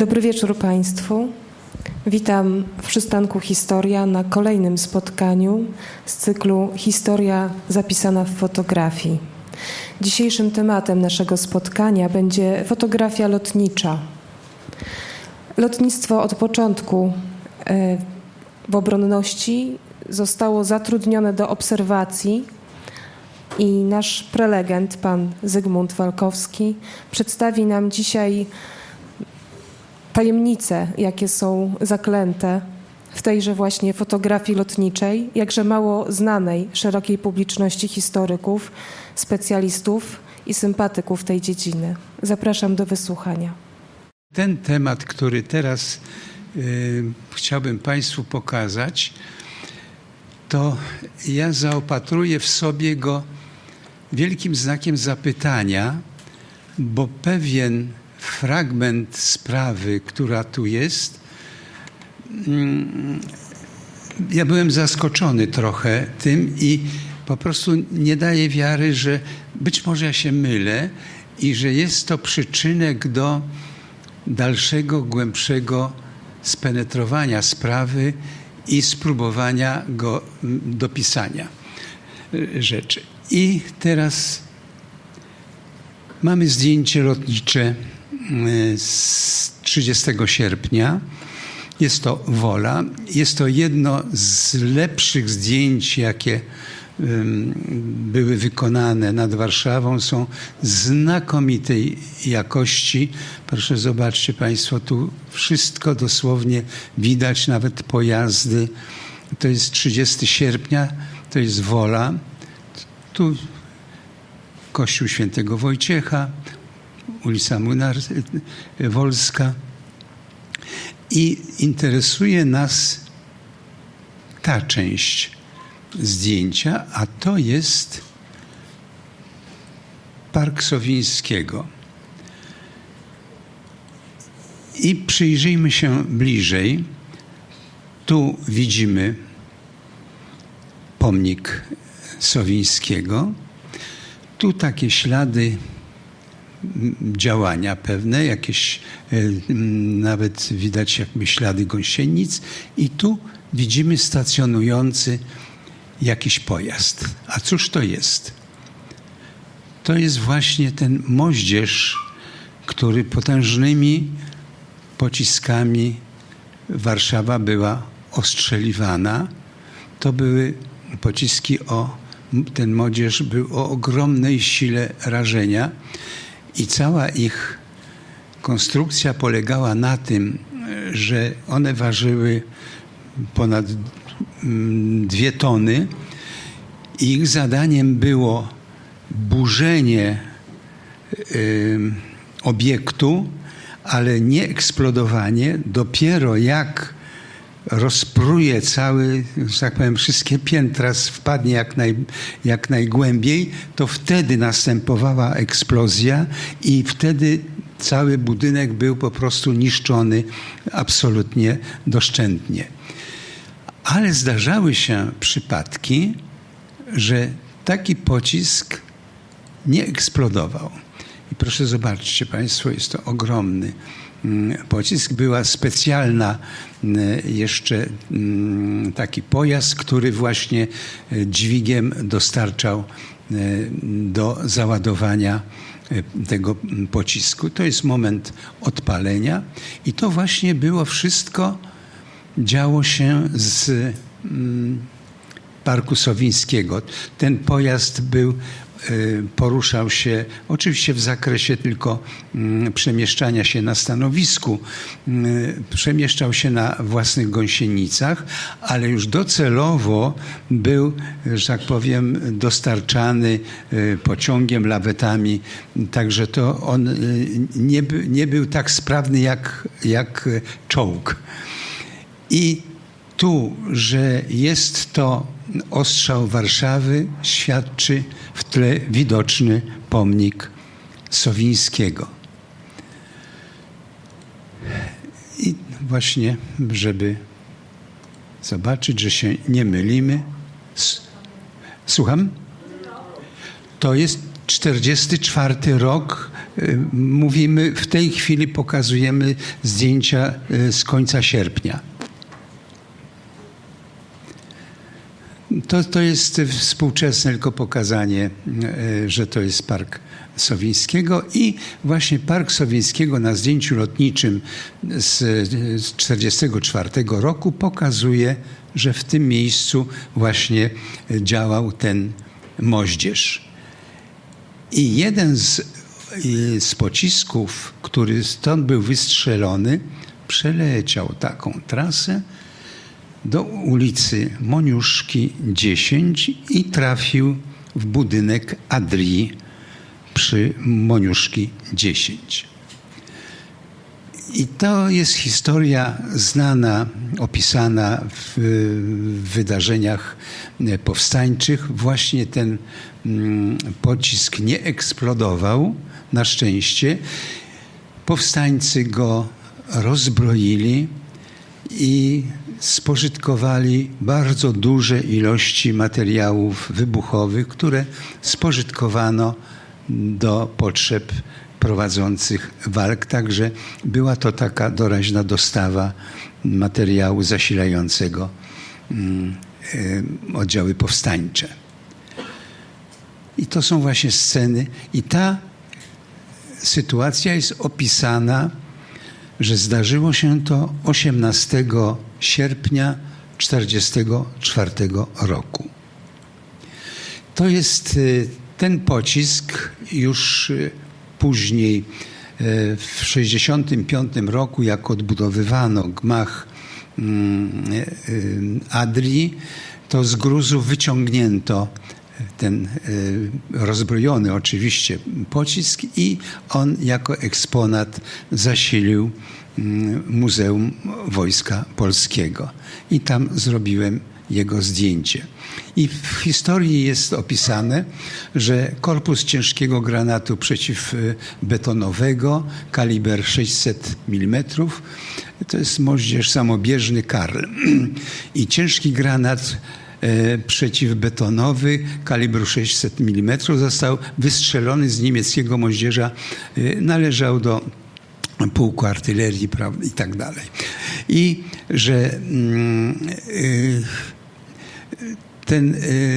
Dobry wieczór Państwu. Witam w przystanku Historia na kolejnym spotkaniu z cyklu Historia zapisana w fotografii. Dzisiejszym tematem naszego spotkania będzie fotografia lotnicza. Lotnictwo od początku w obronności zostało zatrudnione do obserwacji i nasz prelegent, pan Zygmunt Walkowski, przedstawi nam dzisiaj tajemnice, jakie są zaklęte w tejże właśnie fotografii lotniczej, jakże mało znanej szerokiej publiczności historyków, specjalistów i sympatyków tej dziedziny. Zapraszam do wysłuchania. Ten temat, który teraz chciałbym Państwu pokazać, to ja zaopatruję w sobie go wielkim znakiem zapytania, bo pewien fragment sprawy, która tu jest, ja byłem zaskoczony trochę tym i po prostu nie daję wiary, że być może ja się mylę i że jest to przyczynek do dalszego, głębszego spenetrowania sprawy i spróbowania dopisania rzeczy. I teraz mamy zdjęcie lotnicze z 30 sierpnia. Jest to Wola. Jest to jedno z lepszych zdjęć, jakie były wykonane nad Warszawą. Są znakomitej jakości. Proszę, zobaczcie Państwo, tu wszystko dosłownie widać, nawet pojazdy. To jest 30 sierpnia, to jest Wola. Tu Kościół Świętego Wojciecha, ulica Wolska. I interesuje nas ta część zdjęcia, a to jest Park Sowińskiego. I przyjrzyjmy się bliżej. Tu widzimy pomnik Sowińskiego. Tu takie ślady działania pewne, jakieś nawet widać jakby ślady gąsienic i tu widzimy stacjonujący jakiś pojazd. A cóż to jest? To jest właśnie ten moździerz, który potężnymi pociskami Warszawa była ostrzeliwana. To były pociski ten moździerz był o ogromnej sile rażenia i cała ich konstrukcja polegała na tym, że one ważyły ponad 2 tony i ich zadaniem było burzenie obiektu, ale nie eksplodowanie. Dopiero jak rozpruje cały, że tak powiem, wszystkie piętra, wpadnie jak najgłębiej, to wtedy następowała eksplozja i wtedy cały budynek był po prostu niszczony absolutnie doszczętnie. Ale zdarzały się przypadki, że taki pocisk nie eksplodował. I proszę zobaczcie Państwo, jest to ogromny pocisk. Była specjalna jeszcze taki pojazd, który właśnie dźwigiem dostarczał do załadowania tego pocisku. To jest moment odpalenia i to właśnie było wszystko, działo się z Parku Sowińskiego. Ten pojazd poruszał się oczywiście w zakresie tylko przemieszczania się na stanowisku, przemieszczał się na własnych gąsienicach, ale już docelowo był, że tak powiem, dostarczany pociągiem, lawetami, także to on nie był tak sprawny jak czołg. I tu, że jest to ostrzał Warszawy, świadczy w tle widoczny pomnik Sowińskiego. I właśnie, żeby zobaczyć, że się nie mylimy. Słucham? To jest 44 rok mówimy, w tej chwili pokazujemy zdjęcia z końca sierpnia. To jest współczesne tylko pokazanie, że to jest Park Sowińskiego i właśnie Park Sowińskiego na zdjęciu lotniczym z 1944 roku pokazuje, że w tym miejscu właśnie działał ten moździerz. I jeden z pocisków, który stąd był wystrzelony, przeleciał taką trasę do ulicy Moniuszki 10 i trafił w budynek Adrii przy Moniuszki 10. I to jest historia znana, opisana w wydarzeniach powstańczych. Właśnie ten pocisk nie eksplodował, na szczęście. Powstańcy go rozbroili i spożytkowali bardzo duże ilości materiałów wybuchowych, które spożytkowano do potrzeb prowadzących walk. Także była to taka doraźna dostawa materiału zasilającego oddziały powstańcze. I to są właśnie sceny. I ta sytuacja jest opisana, że zdarzyło się to 18 sierpnia 1944 roku. To jest ten pocisk już później w 1965 roku, jak odbudowywano gmach Adrii, to z gruzu wyciągnięto ten rozbrojony oczywiście pocisk i on jako eksponat zasilił Muzeum Wojska Polskiego. I tam zrobiłem jego zdjęcie. I w historii jest opisane, że korpus ciężkiego granatu przeciwbetonowego, kaliber 600 mm, to jest moździerz samobieżny Karl. I ciężki granat przeciwbetonowy kalibru 600 mm został wystrzelony z niemieckiego moździerza, należał do pułku artylerii, prawda, i tak dalej. I że ten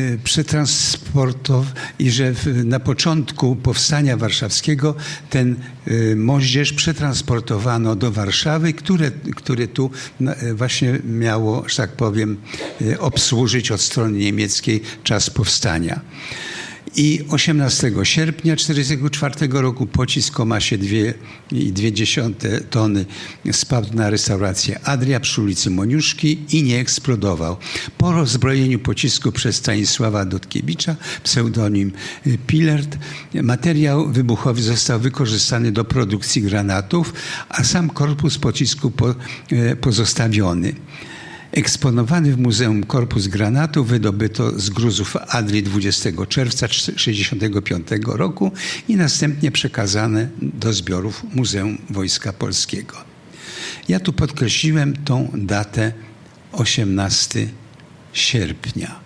i że na początku powstania warszawskiego ten moździerz przetransportowano do Warszawy, które tu właśnie miało, że tak powiem, obsłużyć od strony niemieckiej czas powstania. I 18 sierpnia 1944 roku pocisk o masie 2,2 tony spadł na restaurację Adria przy ulicy Moniuszki i nie eksplodował. Po rozbrojeniu pocisku przez Stanisława Dudkiewicza, pseudonim Pilert, materiał wybuchowy został wykorzystany do produkcji granatów, a sam korpus pocisku pozostawiony. Eksponowany w Muzeum Korpus Granatu wydobyto z gruzów Adrii 20 czerwca 1965 roku i następnie przekazane do zbiorów Muzeum Wojska Polskiego. Ja tu podkreśliłem tą datę 18 sierpnia.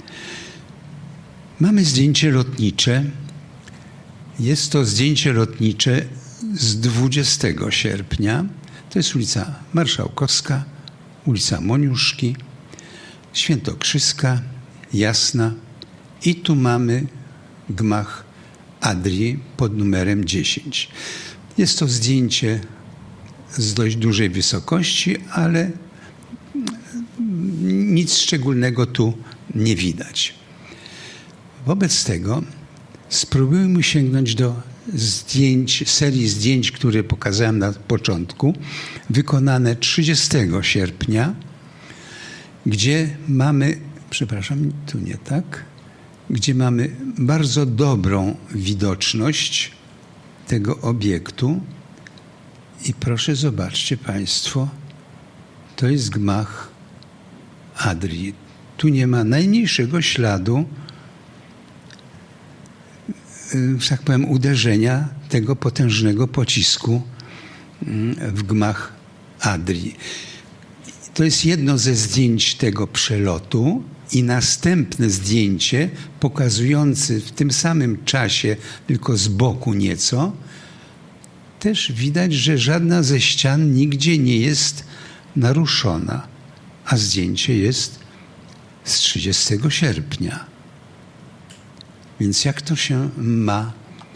Mamy zdjęcie lotnicze. Jest to zdjęcie lotnicze z 20 sierpnia. To jest ulica Marszałkowska, ulica Moniuszki, Świętokrzyska, Jasna i tu mamy gmach Adrii pod numerem 10. Jest to zdjęcie z dość dużej wysokości, ale nic szczególnego tu nie widać. Wobec tego spróbujmy sięgnąć do serii zdjęć, które pokazałem na początku, wykonane 30 sierpnia, gdzie mamy, tu nie tak, gdzie mamy bardzo dobrą widoczność tego obiektu i proszę zobaczcie Państwo, to jest gmach Adrii. Tu nie ma najmniejszego śladu, że tak powiem, uderzenia tego potężnego pocisku w gmach Adrii. To jest jedno ze zdjęć tego przelotu i następne zdjęcie pokazujące w tym samym czasie, tylko z boku nieco, też widać, że żadna ze ścian nigdzie nie jest naruszona, a zdjęcie jest z 30 sierpnia. Więc jak to się ma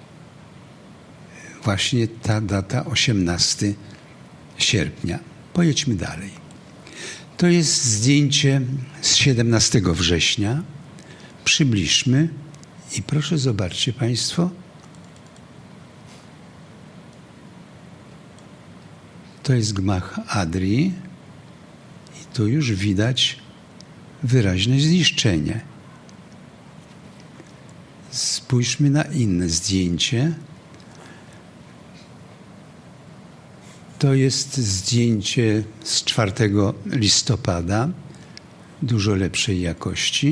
właśnie ta data 18 sierpnia? Pojedźmy dalej. To jest zdjęcie z 17 września. Przybliżmy i proszę zobaczcie Państwo. To jest gmach Adrii i tu już widać wyraźne zniszczenie. Spójrzmy na inne zdjęcie. To jest zdjęcie z 4 listopada, dużo lepszej jakości.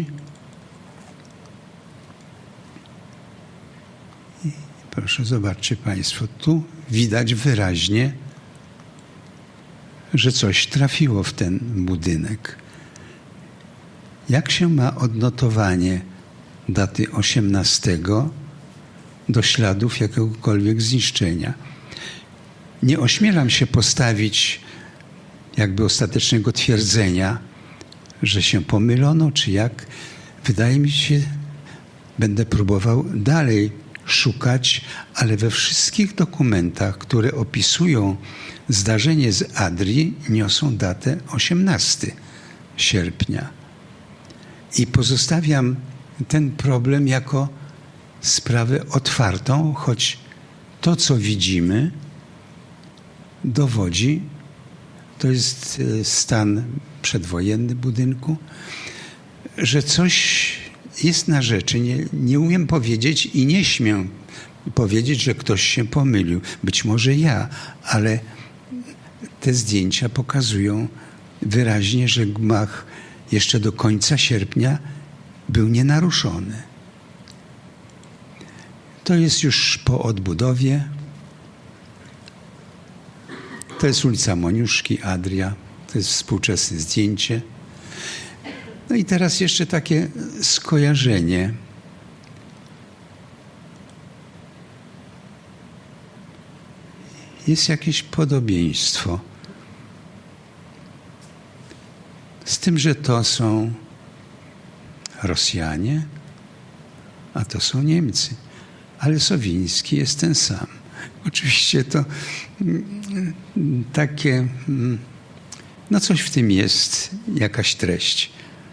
I proszę, zobaczcie Państwo, tu widać wyraźnie, że coś trafiło w ten budynek. Jak się ma odnotowanie daty 18 do śladów jakiegokolwiek zniszczenia? Nie ośmielam się postawić jakby ostatecznego twierdzenia, że się pomylono, czy jak. Wydaje mi się, będę próbował dalej szukać, ale we wszystkich dokumentach, które opisują zdarzenie z Adrii, niosą datę 18 sierpnia. I pozostawiam ten problem jako sprawę otwartą, choć to, co widzimy, dowodzi, to jest stan przedwojenny budynku, że coś jest na rzeczy. Nie umiem powiedzieć i nie śmiem powiedzieć, że ktoś się pomylił. Być może ja, ale te zdjęcia pokazują wyraźnie, że gmach jeszcze do końca sierpnia był nienaruszony. To jest już po odbudowie. To jest ulica Moniuszki, Adria. To jest współczesne zdjęcie. No i teraz jeszcze takie skojarzenie. Jest jakieś podobieństwo. Z tym, że to są Rosjanie, a to są Niemcy. Ale Sowiński jest ten sam. Oczywiście to takie, no coś w tym jest, jakaś treść.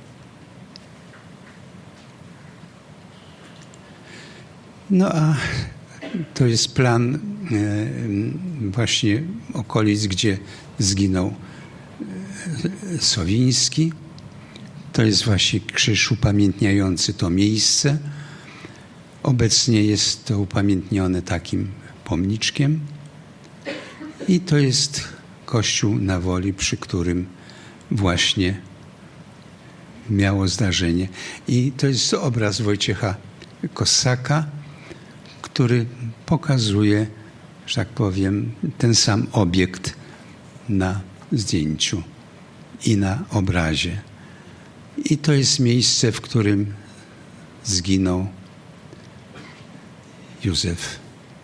No a to jest plan właśnie okolic, gdzie zginął Sowiński. To jest właśnie krzyż upamiętniający to miejsce. Obecnie jest to upamiętnione takim pomniczkiem. I to jest kościół na Woli, przy którym właśnie miało zdarzenie. I to jest obraz Wojciecha Kossaka, który pokazuje, że tak powiem, ten sam obiekt na zdjęciu i na obrazie. I to jest miejsce, w którym zginął Józef.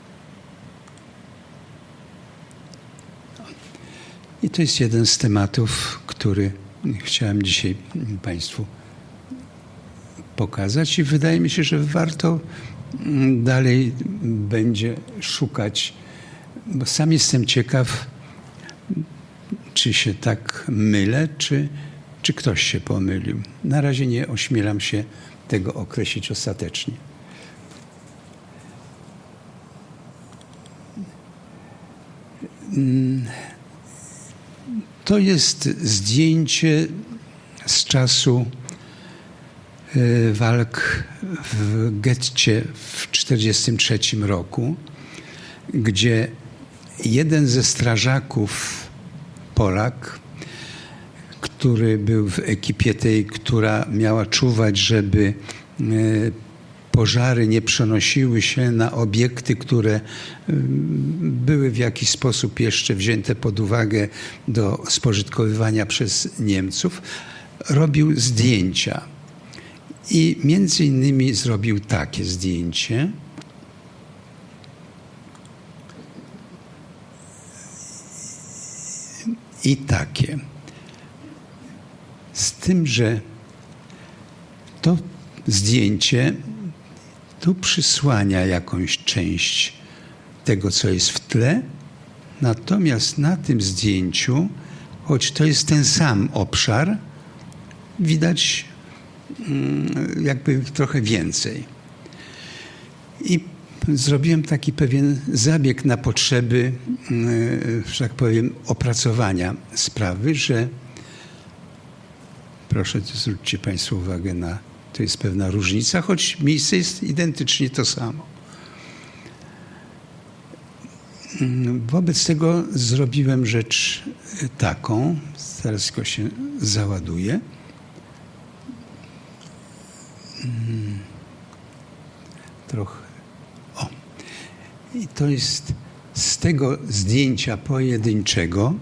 I to jest jeden z tematów, który chciałem dzisiaj Państwu pokazać i wydaje mi się, że warto dalej będzie szukać, bo sam jestem ciekaw, czy się tak mylę, czy ktoś się pomylił. Na razie nie ośmielam się tego określić ostatecznie. To jest zdjęcie z czasu walk w getcie w 1943 roku, gdzie jeden ze strażaków, Polak, który był w ekipie tej, która miała czuwać, żeby pożary nie przenosiły się na obiekty, które były w jakiś sposób jeszcze wzięte pod uwagę do spożytkowywania przez Niemców, robił zdjęcia. I między innymi zrobił takie zdjęcie. i takie. Z tym, że to zdjęcie tu przysłania jakąś część tego, co jest w tle, natomiast na tym zdjęciu, choć to jest ten sam obszar, widać jakby trochę więcej. I zrobiłem taki pewien zabieg na potrzeby, że tak powiem, opracowania sprawy, że proszę, zwróćcie Państwo uwagę na, to jest pewna różnica, choć miejsce jest identycznie to samo. Wobec tego zrobiłem rzecz taką, zaraz tylko się załaduje. Trochę. O. I to jest z tego zdjęcia pojedynczego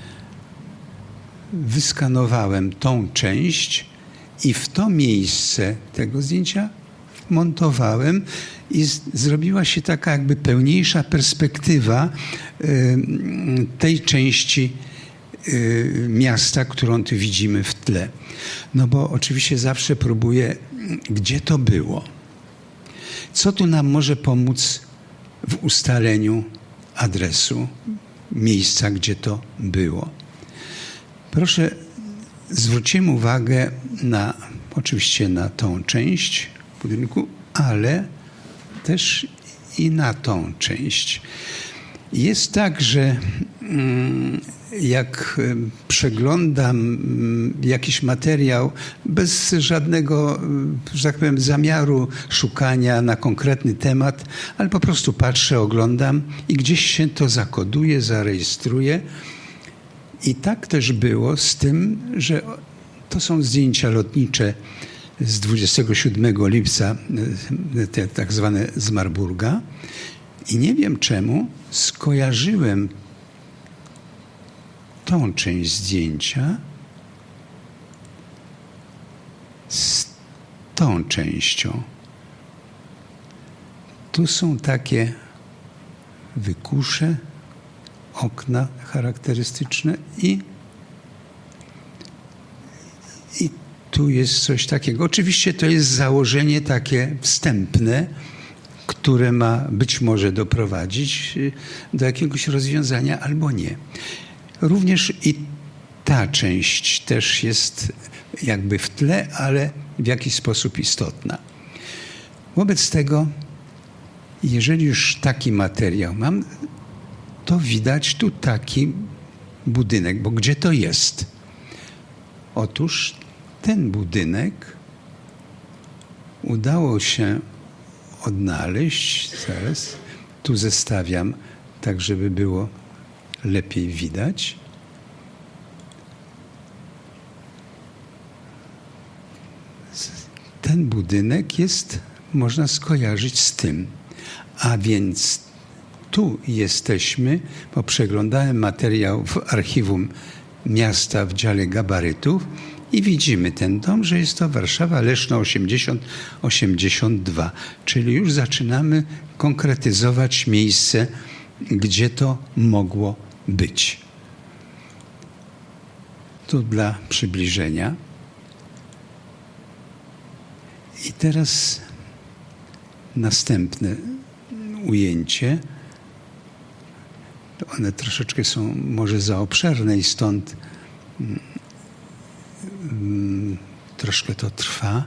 wyskanowałem tą część i w to miejsce tego zdjęcia montowałem i zrobiła się taka jakby pełniejsza perspektywa tej części miasta, którą tu widzimy w tle. No bo oczywiście zawsze próbuję, gdzie to było. Co tu nam może pomóc w ustaleniu adresu, miejsca, gdzie to było. Proszę, zwrócimy uwagę oczywiście na tą część budynku, ale też i na tą część. Jest tak, że jak przeglądam jakiś materiał bez żadnego, że tak powiem, zamiaru szukania na konkretny temat, ale po prostu patrzę, oglądam i gdzieś się to zakoduje, zarejestruje. I tak też było z tym, że to są zdjęcia lotnicze z 27 lipca, te tak zwane z Marburga. I nie wiem czemu skojarzyłem tą część zdjęcia z tą częścią. Tu są takie wykusze, okna charakterystyczne i tu jest coś takiego. Oczywiście to jest założenie takie wstępne, które ma być może doprowadzić do jakiegoś rozwiązania albo nie. Również i ta część też jest jakby w tle, ale w jakiś sposób istotna. Wobec tego, jeżeli już taki materiał mam, to widać tu taki budynek, bo gdzie to jest? Otóż ten budynek udało się odnaleźć, zaraz tu zestawiam, tak żeby było lepiej widać. Ten budynek jest, można skojarzyć z tym, a więc tu jesteśmy, bo przeglądałem materiał w archiwum miasta w dziale gabarytów i widzimy ten dom, że jest to Warszawa Leszno 80-82, czyli już zaczynamy konkretyzować miejsce, gdzie to mogło być. Tu dla przybliżenia. I teraz następne ujęcie. One troszeczkę są może za obszerne i stąd troszkę to trwa.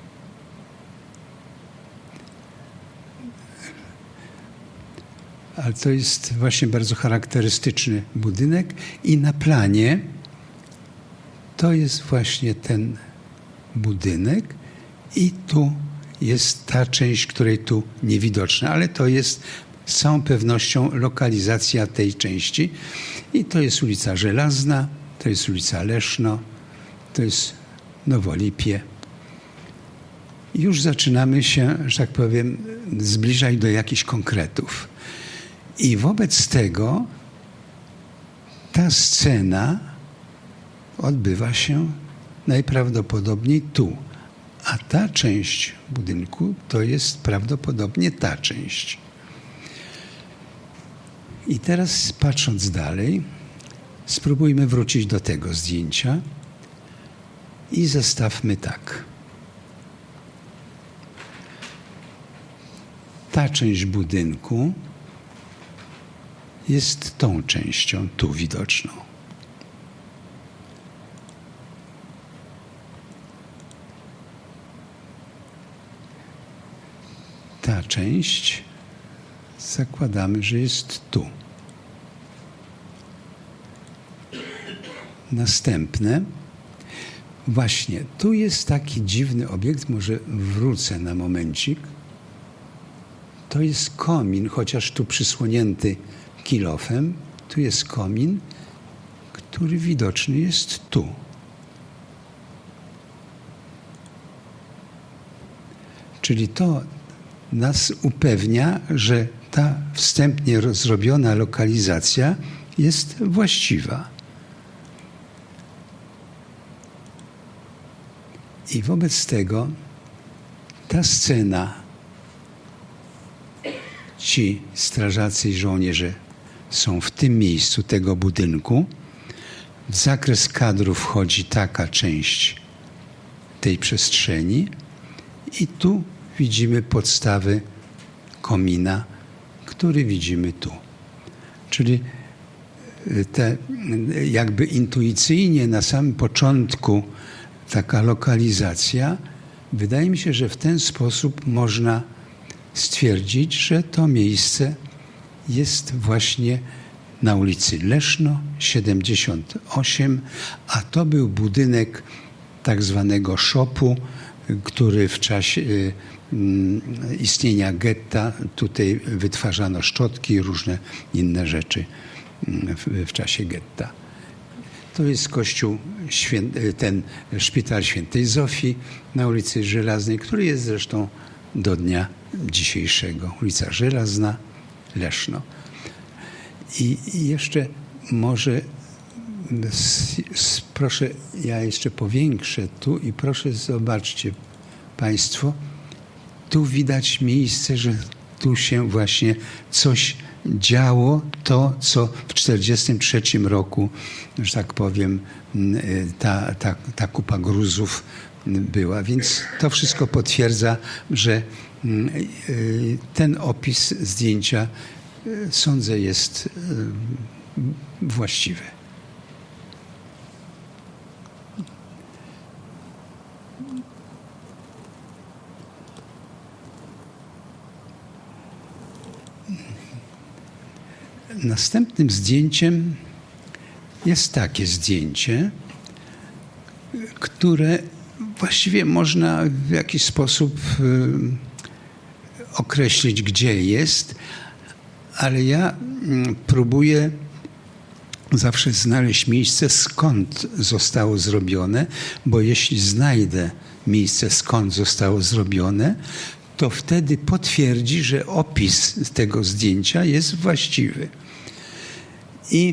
Ale to jest właśnie bardzo charakterystyczny budynek i na planie to jest właśnie ten budynek i tu jest ta część, której tu niewidoczna, ale to jest z całą pewnością lokalizacja tej części i to jest ulica Żelazna, to jest ulica Leszno, to jest Nowolipie. Już zaczynamy się, że tak powiem, zbliżać do jakichś konkretów. I wobec tego ta scena odbywa się najprawdopodobniej tu. A ta część budynku to jest prawdopodobnie ta część. I teraz patrząc dalej, spróbujmy wrócić do tego zdjęcia i zestawmy tak. Ta część budynku jest tą częścią tu widoczną. Ta część zakładamy, że jest tu. Następne. Właśnie, tu jest taki dziwny obiekt, może wrócę na momencik. To jest komin, chociaż tu przysłonięty kilofem. Tu jest komin, który widoczny jest tu. Czyli to nas upewnia, że ta wstępnie zrobiona lokalizacja jest właściwa. I wobec tego ta scena, ci strażacy i żołnierze są w tym miejscu tego budynku. W zakres kadru wchodzi taka część tej przestrzeni i tu widzimy podstawy komina, który widzimy tu. Czyli te jakby intuicyjnie na samym początku taka lokalizacja, wydaje mi się, że w ten sposób można stwierdzić, że to miejsce jest właśnie na ulicy Leszno 78, a to był budynek tak zwanego szopu, który w czasie istnienia getta, tutaj wytwarzano szczotki i różne inne rzeczy w czasie getta. To jest kościół, ten szpital Świętej Zofii na ulicy Żelaznej, który jest zresztą do dnia dzisiejszego. Ulica Żelazna, Leszno. I jeszcze może proszę, ja jeszcze powiększę tu i proszę zobaczcie Państwo, tu widać miejsce, że tu się właśnie coś działo, to co w 1943 roku, że tak powiem, ta kupa gruzów była. Więc to wszystko potwierdza, że ten opis zdjęcia, sądzę, jest właściwy. Następnym zdjęciem jest takie zdjęcie, które właściwie można w jakiś sposób określić, gdzie jest, ale ja próbuję zawsze znaleźć miejsce, skąd zostało zrobione, bo jeśli znajdę miejsce, skąd zostało zrobione, to wtedy potwierdzi, że opis tego zdjęcia jest właściwy. I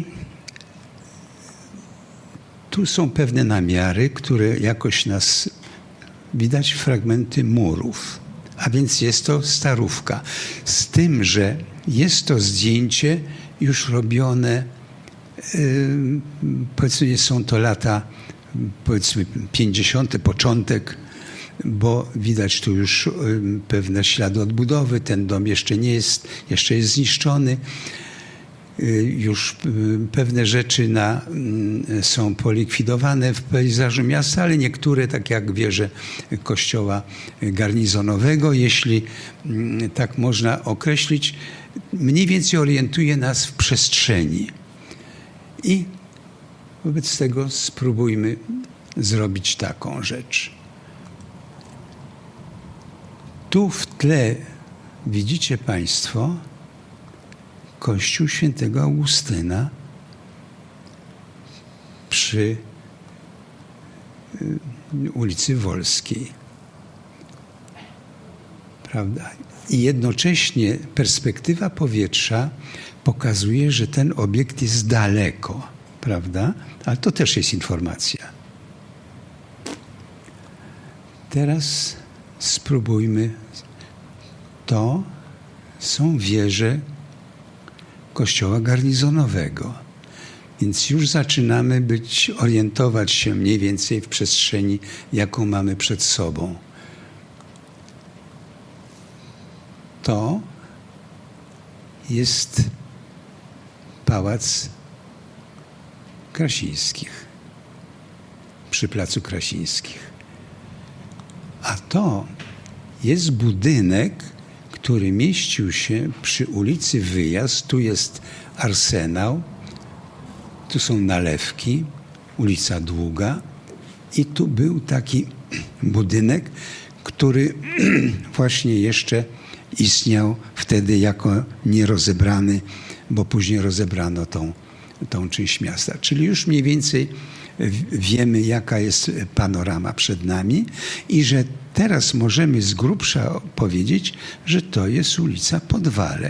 tu są pewne namiary, które jakoś nas... Widać fragmenty murów, a więc jest to Starówka. Z tym, że jest to zdjęcie już robione, powiedzmy, są to lata, powiedzmy 50., początek, bo widać tu już pewne ślady odbudowy. Ten dom jeszcze nie jest, jeszcze jest zniszczony. Już pewne rzeczy są polikwidowane w pejzażu miasta, ale niektóre, tak jak wieże kościoła garnizonowego, jeśli tak można określić, mniej więcej orientuje nas w przestrzeni. I wobec tego spróbujmy zrobić taką rzecz. Tu w tle widzicie Państwo kościół Świętego Augustyna przy ulicy Wolskiej. Prawda? I jednocześnie perspektywa powietrza pokazuje, że ten obiekt jest daleko. Prawda? Ale to też jest informacja. Teraz spróbujmy. To są wieże kościoła garnizonowego. Więc już zaczynamy orientować się mniej więcej w przestrzeni, jaką mamy przed sobą. To jest Pałac Krasińskich, przy Placu Krasińskich. A to jest budynek, który mieścił się przy ulicy Wyjazd. Tu jest Arsenał, tu są nalewki, ulica Długa i tu był taki budynek, który właśnie jeszcze istniał wtedy jako nierozebrany, bo później rozebrano tą część miasta. Czyli już mniej więcej wiemy, jaka jest panorama przed nami i że teraz możemy z grubsza powiedzieć, że to jest ulica Podwale,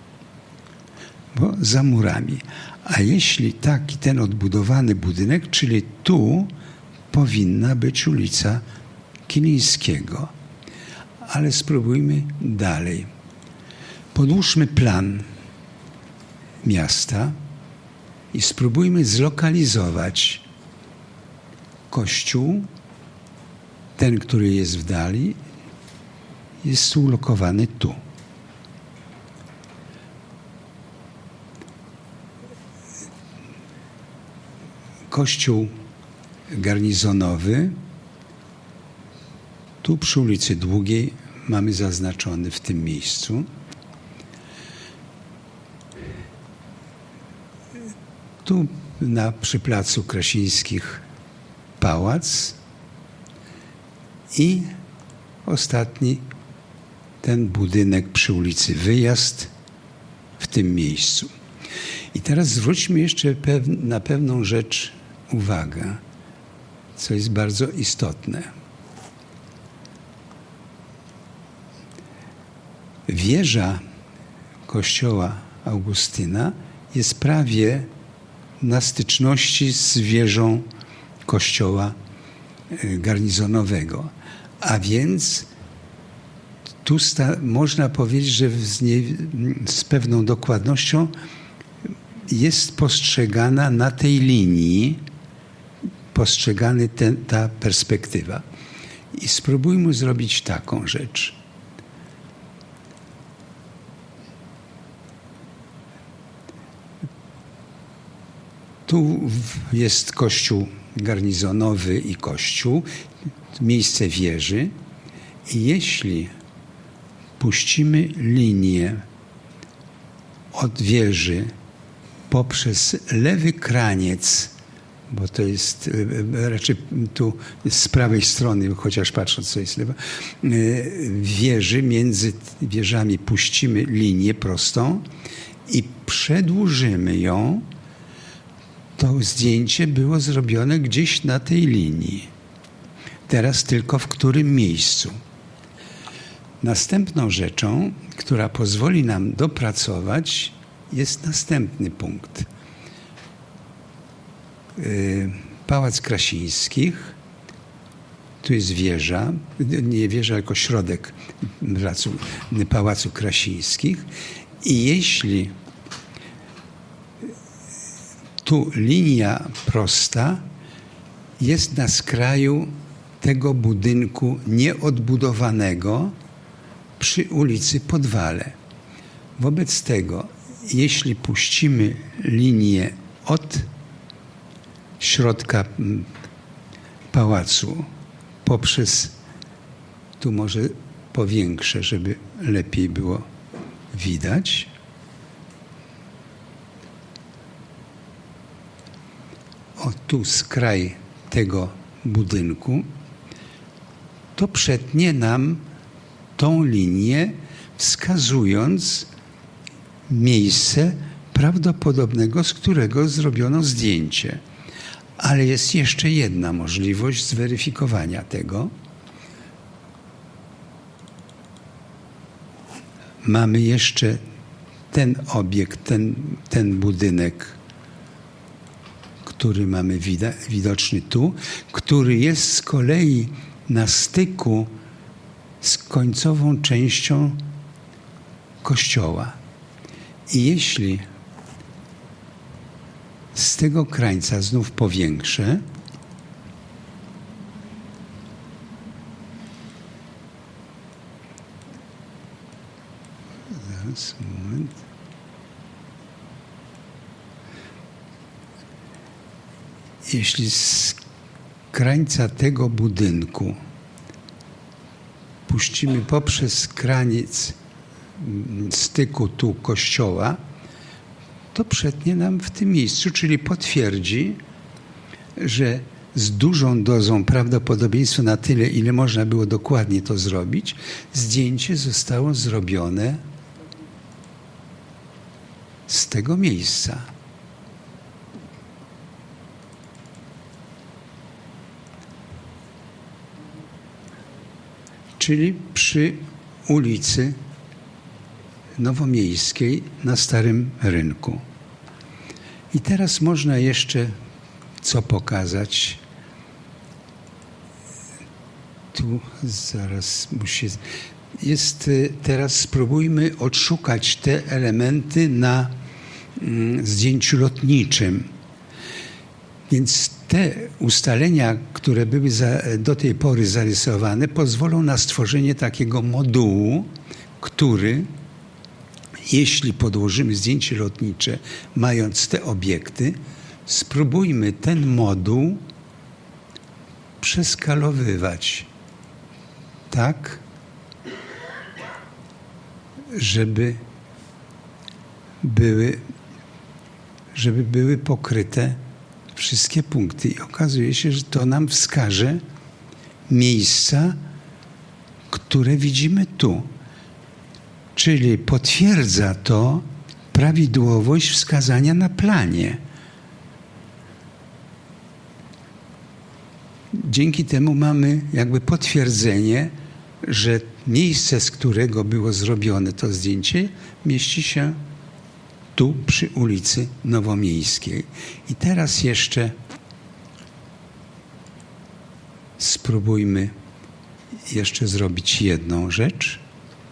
bo za murami. A jeśli taki ten odbudowany budynek, czyli tu powinna być ulica Kilińskiego. Ale spróbujmy dalej. Podłóżmy plan miasta i spróbujmy zlokalizować kościół, ten, który jest w dali, jest ulokowany tu. Kościół garnizonowy tu przy ulicy Długiej mamy zaznaczony w tym miejscu. Tu przy Placu Krasińskich pałac i ostatni ten budynek przy ulicy Wyjazd w tym miejscu. I teraz zwróćmy jeszcze na pewną rzecz uwagę, co jest bardzo istotne. Wieża kościoła Augustyna jest prawie na styczności z wieżą kościoła garnizonowego. A więc tu można powiedzieć, że z pewną dokładnością jest postrzegana na tej linii, ta perspektywa. I spróbujmy zrobić taką rzecz. Tu jest kościół garnizonowy i kościół, miejsce wieży. I jeśli puścimy linię od wieży poprzez lewy kraniec, bo to jest raczej tu z prawej strony, chociaż patrząc, co jest lewa, wieży, między wieżami puścimy linię prostą i przedłużymy ją, to zdjęcie było zrobione gdzieś na tej linii. Teraz tylko w którym miejscu. Następną rzeczą, która pozwoli nam dopracować, jest następny punkt. Pałac Krasińskich, tu jest wieża, nie wieża, tylko środek Pałacu Krasińskich i jeśli tu linia prosta jest na skraju tego budynku nieodbudowanego przy ulicy Podwale. Wobec tego, jeśli puścimy linię od środka pałacu poprzez, tu może powiększę, żeby lepiej było widać, o tu skraj tego budynku, to przetnie nam tą linię, wskazując miejsce prawdopodobnego, z którego zrobiono zdjęcie. Ale jest jeszcze jedna możliwość zweryfikowania tego. Mamy jeszcze ten obiekt, ten budynek, który mamy widoczny tu, który jest z kolei na styku z końcową częścią kościoła. I jeśli z tego krańca znów powiększę. Zaraz, moment. Jeśli z krańca tego budynku puścimy poprzez kraniec styku tu kościoła, to przetnie nam w tym miejscu, czyli potwierdzi, że z dużą dozą prawdopodobieństwa, na tyle, ile można było dokładnie to zrobić, zdjęcie zostało zrobione z tego miejsca. Czyli przy ulicy Nowomiejskiej na Starym Rynku. I teraz można jeszcze co pokazać. Tu zaraz teraz spróbujmy odszukać te elementy na zdjęciu lotniczym. Więc te ustalenia, które były do tej pory zarysowane, pozwolą na stworzenie takiego modułu, który, jeśli podłożymy zdjęcie lotnicze, mając te obiekty, spróbujmy ten moduł przeskalowywać tak, żeby były pokryte wszystkie punkty. I okazuje się, że to nam wskaże miejsca, które widzimy tu. Czyli potwierdza to prawidłowość wskazania na planie. Dzięki temu mamy jakby potwierdzenie, że miejsce, z którego było zrobione to zdjęcie, mieści się tu przy ulicy Nowomiejskiej. I teraz jeszcze spróbujmy jeszcze zrobić jedną rzecz.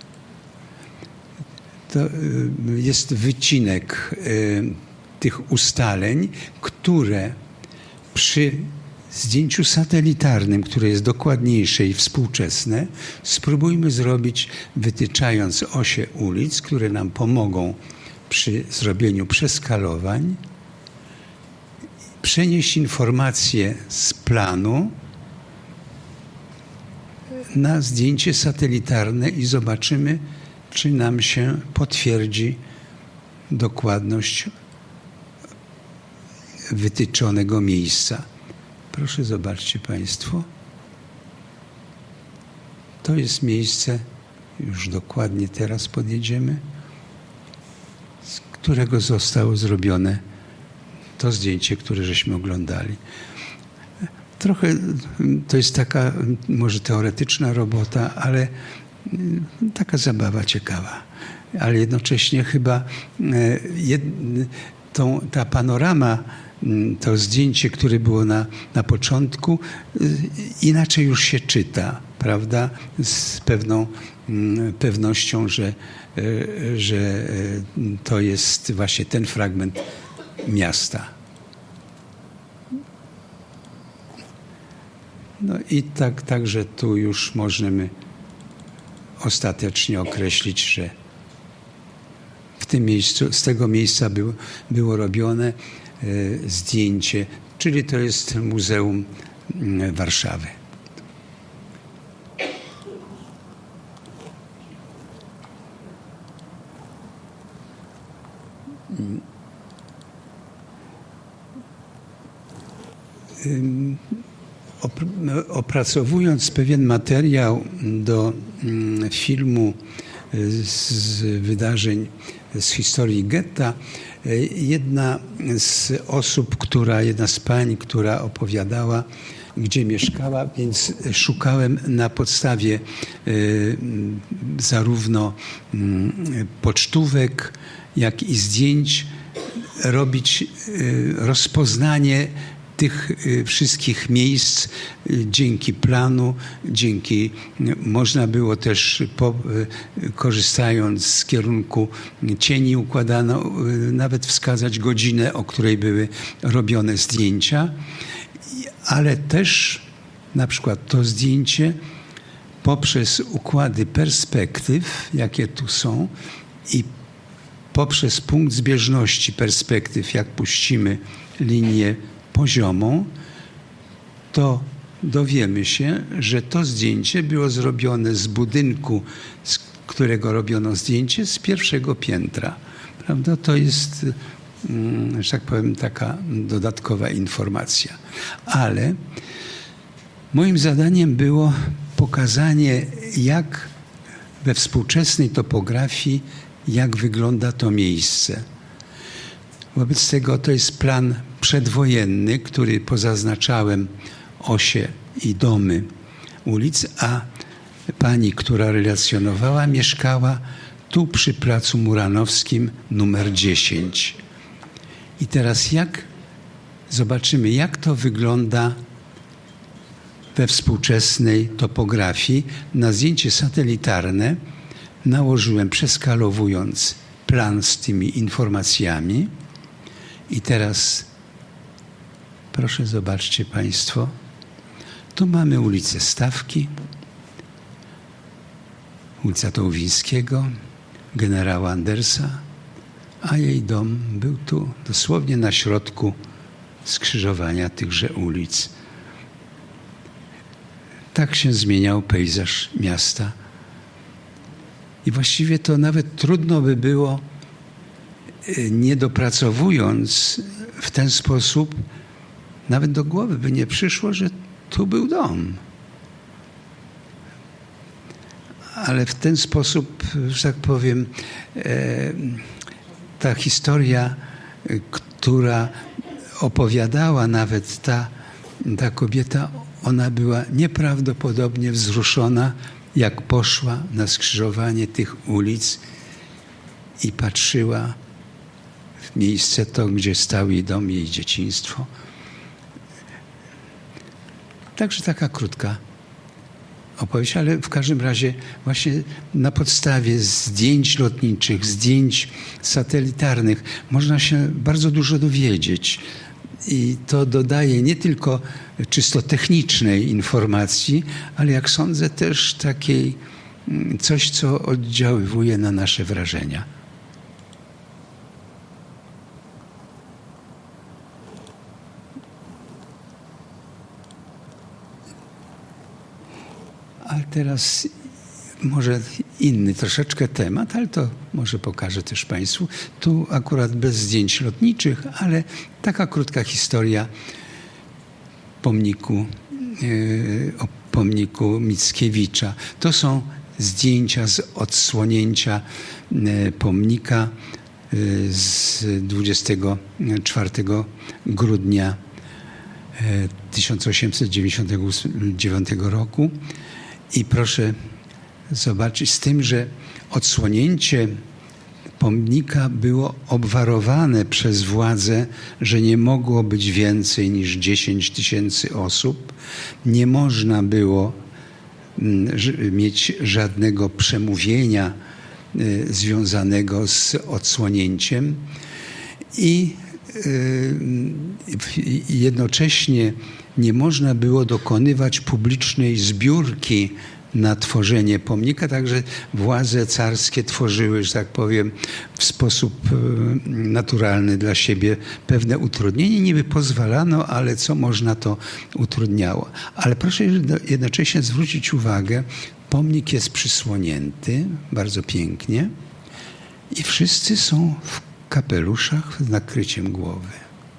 To jest wycinek tych ustaleń, które przy zdjęciu satelitarnym, które jest dokładniejsze i współczesne, spróbujmy zrobić, wytyczając osie ulic, które nam pomogą przy zrobieniu przeskalowań, przenieść informacje z planu na zdjęcie satelitarne i zobaczymy, czy nam się potwierdzi dokładność wytyczonego miejsca. Proszę, zobaczcie Państwo. To jest miejsce, już dokładnie teraz podjedziemy, z którego zostało zrobione to zdjęcie, które żeśmy oglądali. Trochę to jest taka może teoretyczna robota, ale taka zabawa ciekawa. Ale jednocześnie chyba ta panorama, to zdjęcie, które było na początku, inaczej już się czyta, prawda? Z pewną pewnością, że to jest właśnie ten fragment miasta. No i także tu już możemy ostatecznie określić, że w tym miejscu, z tego miejsca było robione zdjęcie, czyli to jest Muzeum Warszawy. Opracowując pewien materiał do filmu z wydarzeń z historii getta, jedna z pań, która opowiadała, gdzie mieszkała, więc szukałem na podstawie zarówno pocztówek, jak i zdjęć robić rozpoznanie tych wszystkich miejsc dzięki planu, można było też korzystając z kierunku cieni układano, nawet wskazać godzinę, o której były robione zdjęcia, ale też na przykład to zdjęcie poprzez układy perspektyw, jakie tu są, i poprzez punkt zbieżności perspektyw, jak puścimy linię poziomą, to dowiemy się, że to zdjęcie było zrobione z budynku, z którego robiono zdjęcie, z pierwszego piętra. Prawda? To jest, że tak powiem, taka dodatkowa informacja. Ale moim zadaniem było pokazanie, jak we współczesnej topografii, jak wygląda to miejsce. Wobec tego to jest plan przedwojenny, który pozaznaczałem osie i domy ulic, a pani, która relacjonowała, mieszkała tu przy Placu Muranowskim numer 10. I teraz zobaczymy, jak to wygląda we współczesnej topografii. Na zdjęcie satelitarne nałożyłem, przeskalowując plan z tymi informacjami. I teraz proszę, zobaczcie Państwo, tu mamy ulicę Stawki, ulica Tołwińskiego, generała Andersa, a jej dom był tu, dosłownie na środku skrzyżowania tychże ulic. Tak się zmieniał pejzaż miasta. I właściwie to nawet trudno by było, nie dopracowując w ten sposób, nawet do głowy by nie przyszło, że tu był dom. Ale w ten sposób, że tak powiem, ta historia, która opowiadała nawet ta kobieta, ona była nieprawdopodobnie wzruszona, jak poszła na skrzyżowanie tych ulic i patrzyła w miejsce to, gdzie stał jej dom, jej dzieciństwo. Także taka krótka opowieść, ale w każdym razie właśnie na podstawie zdjęć lotniczych, zdjęć satelitarnych można się bardzo dużo dowiedzieć. I to dodaje nie tylko czysto technicznej informacji, ale jak sądzę też takiej coś, co oddziaływuje na nasze wrażenia. Ale teraz może inny troszeczkę temat, ale to może pokażę też Państwu. Tu akurat bez zdjęć lotniczych, ale taka krótka historia pomniku Mickiewicza. To są zdjęcia z odsłonięcia pomnika z 24 grudnia 1899 roku. I proszę zobaczyć, z tym, że odsłonięcie pomnika było obwarowane przez władze, że nie mogło być więcej niż 10 000 osób. Nie można było mieć żadnego przemówienia związanego z odsłonięciem i jednocześnie nie można było dokonywać publicznej zbiórki na tworzenie pomnika, także władze carskie tworzyły, że tak powiem, w sposób naturalny dla siebie pewne utrudnienie. Niby pozwalano, ale co można, to utrudniało. Ale proszę jednocześnie zwrócić uwagę, pomnik jest przysłonięty bardzo pięknie i wszyscy są w kapeluszach z nakryciem głowy.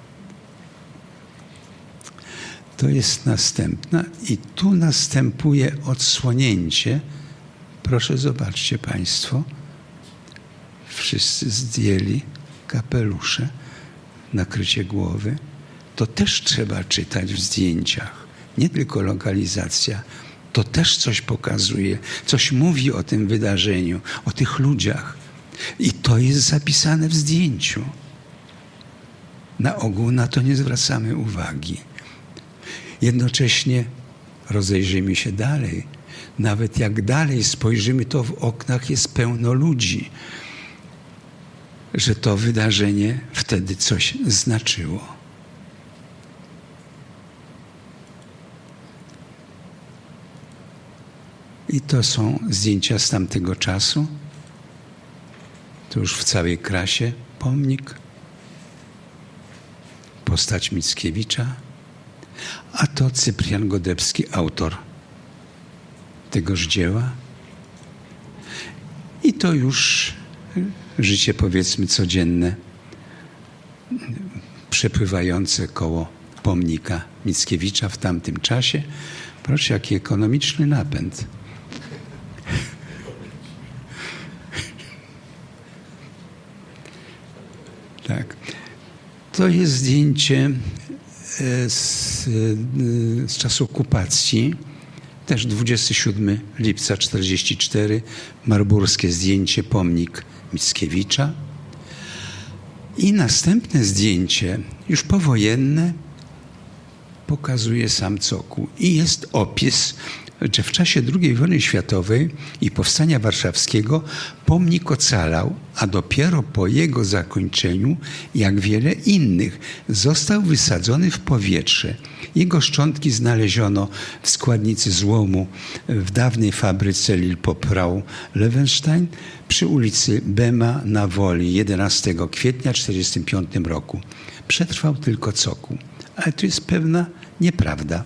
To jest następna i tu następuje odsłonięcie. Proszę, zobaczcie Państwo. Wszyscy zdjęli kapelusze, nakrycie głowy. To też trzeba czytać w zdjęciach. Nie tylko lokalizacja. To też coś pokazuje, coś mówi o tym wydarzeniu, o tych ludziach. I to jest zapisane w zdjęciu. Na ogół na to nie zwracamy uwagi. Jednocześnie rozejrzyjmy się dalej. Nawet jak dalej spojrzymy, to w oknach jest pełno ludzi. Że to wydarzenie wtedy coś znaczyło. I to są zdjęcia z tamtego czasu. To już w całej krasie pomnik. Postać Mickiewicza. A to Cyprian Godebski, autor tegoż dzieła. I to już życie, powiedzmy, codzienne, przepływające koło pomnika Mickiewicza w tamtym czasie. Proszę, jaki ekonomiczny napęd. Tak. To jest zdjęcie z czasu okupacji, też 27 lipca 1944, marburskie zdjęcie, pomnik Mickiewicza. I następne zdjęcie, już powojenne, pokazuje sam cokół. I jest opis, że w czasie II wojny światowej i powstania warszawskiego pomnik ocalał, a dopiero po jego zakończeniu, jak wiele innych, został wysadzony w powietrze. Jego szczątki znaleziono w składnicy złomu w dawnej fabryce Lilpoprau Lewenstein przy ulicy Bema na Woli 11 kwietnia 1945 roku. Przetrwał tylko cokół. Ale tu jest pewna nieprawda.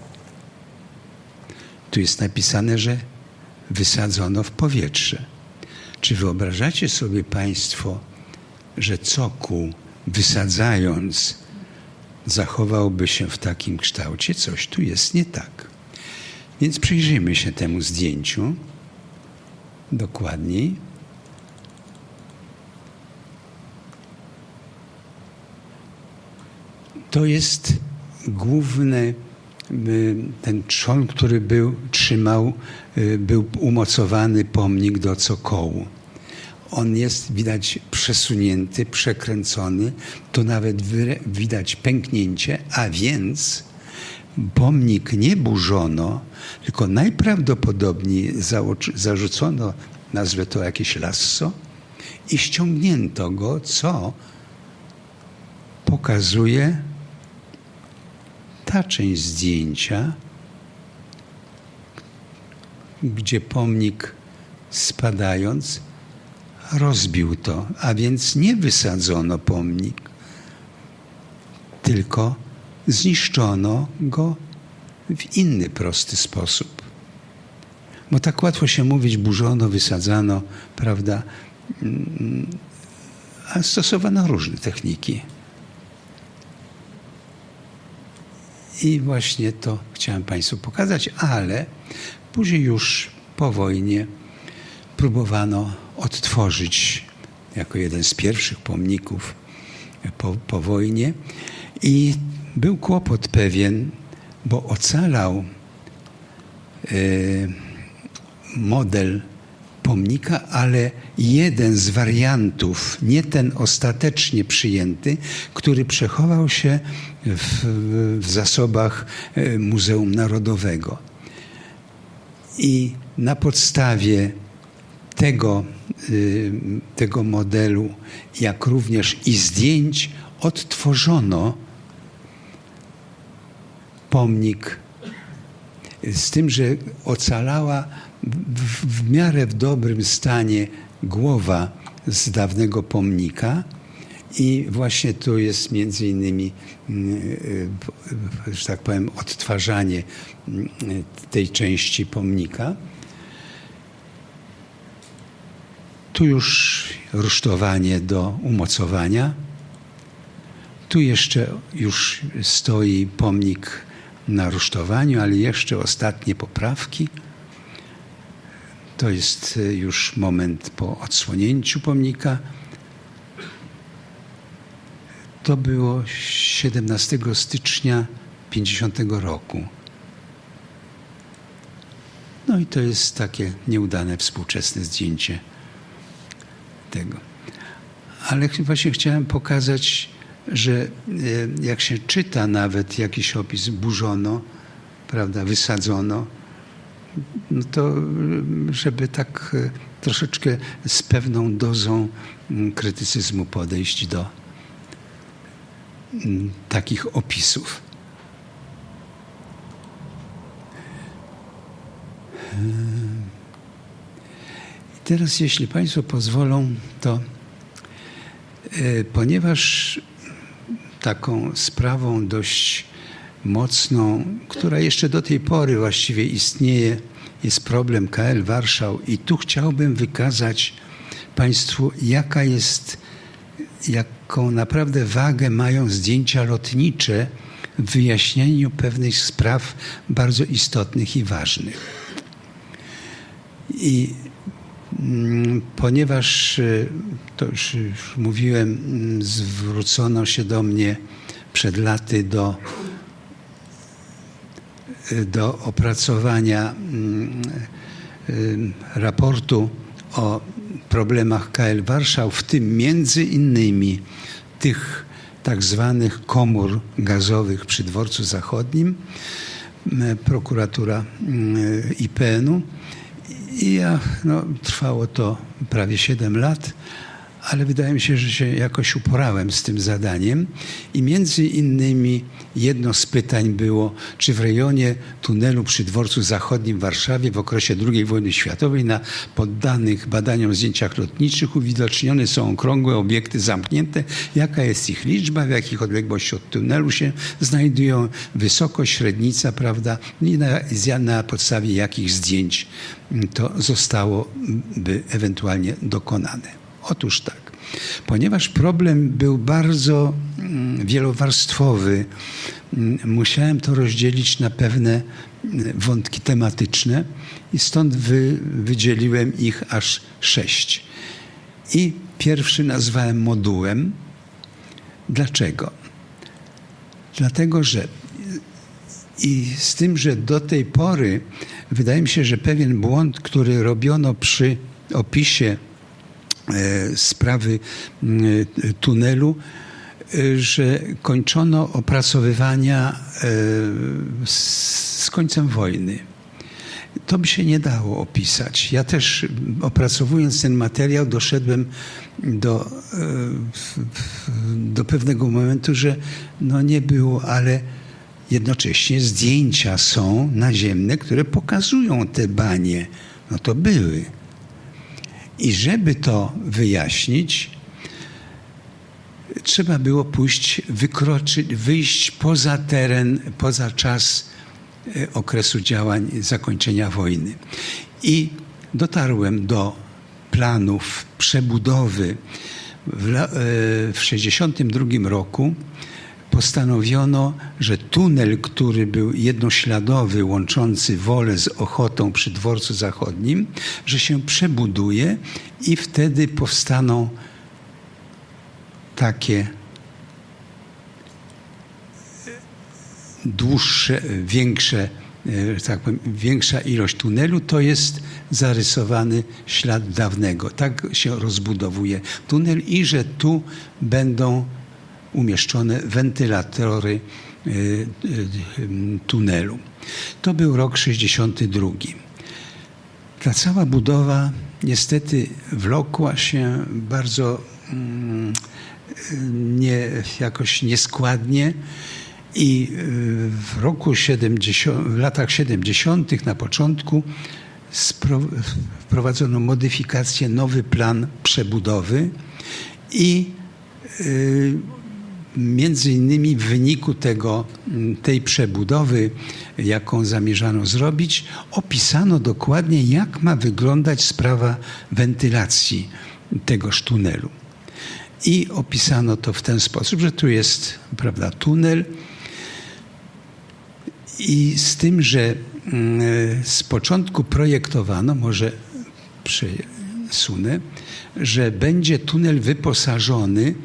Tu jest napisane, że wysadzono w powietrze. Czy wyobrażacie sobie Państwo, że cokół wysadzając zachowałby się w takim kształcie? Coś tu jest nie tak. Więc przyjrzyjmy się temu zdjęciu dokładniej. To jest główny ten trzon, który był umocowany pomnik do cokołu. On jest, widać, przesunięty, przekręcony. Tu nawet widać pęknięcie, a więc pomnik nie burzono, tylko najprawdopodobniej zarzucono, nazwę to jakieś lasso, i ściągnięto go, co pokazuje ta część zdjęcia, gdzie pomnik spadając rozbił to, a więc nie wysadzono pomnik, tylko zniszczono go w inny prosty sposób. Bo tak łatwo się mówić, burzono, wysadzano, prawda? A stosowano różne techniki. I właśnie to chciałem Państwu pokazać, ale później już po wojnie próbowano odtworzyć jako jeden z pierwszych pomników po wojnie i był kłopot pewien, bo ocalał model pomnika, ale jeden z wariantów, nie ten ostatecznie przyjęty, który przechował się w zasobach Muzeum Narodowego. I na podstawie tego modelu, jak również i zdjęć, odtworzono pomnik, z tym, że ocalała w miarę w dobrym stanie głowa z dawnego pomnika i właśnie tu jest między innymi, że tak powiem, odtwarzanie tej części pomnika. Tu już rusztowanie do umocowania. Tu jeszcze już stoi pomnik na rusztowaniu, ale jeszcze ostatnie poprawki. To jest już moment po odsłonięciu pomnika. To było 17 stycznia 50 roku. No i to jest takie nieudane współczesne zdjęcie tego. Ale właśnie chciałem pokazać że jak się czyta nawet jakiś opis burzono, prawda, wysadzono, no to żeby tak troszeczkę z pewną dozą krytycyzmu podejść do takich opisów. I teraz, jeśli Państwo pozwolą, to ponieważ taką sprawą dość mocną, która jeszcze do tej pory właściwie istnieje, jest problem KL Warszał i tu chciałbym wykazać Państwu, jaką naprawdę wagę mają zdjęcia lotnicze w wyjaśnieniu pewnych spraw bardzo istotnych i ważnych. I ponieważ, to już mówiłem, zwrócono się do mnie przed laty do opracowania raportu o problemach KL Warszał, w tym między innymi tych tak zwanych komór gazowych przy Dworcu Zachodnim, prokuratura IPN-u. I trwało to prawie 7 lat, ale wydaje mi się, że się jakoś uporałem z tym zadaniem. I między innymi jedno z pytań było, czy w rejonie tunelu przy Dworcu Zachodnim w Warszawie w okresie II wojny światowej na poddanych badaniom zdjęciach lotniczych uwidocznione są okrągłe obiekty zamknięte, jaka jest ich liczba, w jakich odległości od tunelu się znajdują, wysokość, średnica, prawda, i na podstawie jakich zdjęć to zostałoby ewentualnie dokonane. Otóż tak, ponieważ problem był bardzo wielowarstwowy, musiałem to rozdzielić na pewne wątki tematyczne i stąd wydzieliłem ich aż 6. I pierwszy nazwałem modułem. Dlaczego? Dlatego, że i z tym, że do tej pory wydaje mi się, że pewien błąd, który robiono przy opisie sprawy tunelu, że kończono opracowywania z końcem wojny. To by się nie dało opisać. Ja też, opracowując ten materiał, doszedłem do pewnego momentu, że nie było, ale jednocześnie zdjęcia są naziemne, które pokazują te banie. To były. I żeby to wyjaśnić, trzeba było wyjść poza teren, poza czas okresu działań zakończenia wojny. I dotarłem do planów przebudowy. W 1962 roku postanowiono, że tunel, który był jednośladowy, łączący Wolę z Ochotą przy Dworcu Zachodnim, że się przebuduje i wtedy powstaną takie dłuższe, większe, tak powiem, większa ilość tunelu, to jest zarysowany ślad dawnego. Tak się rozbudowuje tunel i że tu będą umieszczone wentylatory tunelu. To był rok 1962. Ta cała budowa niestety wlokła się bardzo jakoś nieskładnie i w latach 70. na początku wprowadzono modyfikację, nowy plan przebudowy i między innymi w wyniku tej przebudowy, jaką zamierzano zrobić, opisano dokładnie, jak ma wyglądać sprawa wentylacji tegoż tunelu. I opisano to w ten sposób, że tu jest, prawda, tunel i z tym, że z początku projektowano, może przesunę, że będzie tunel wyposażony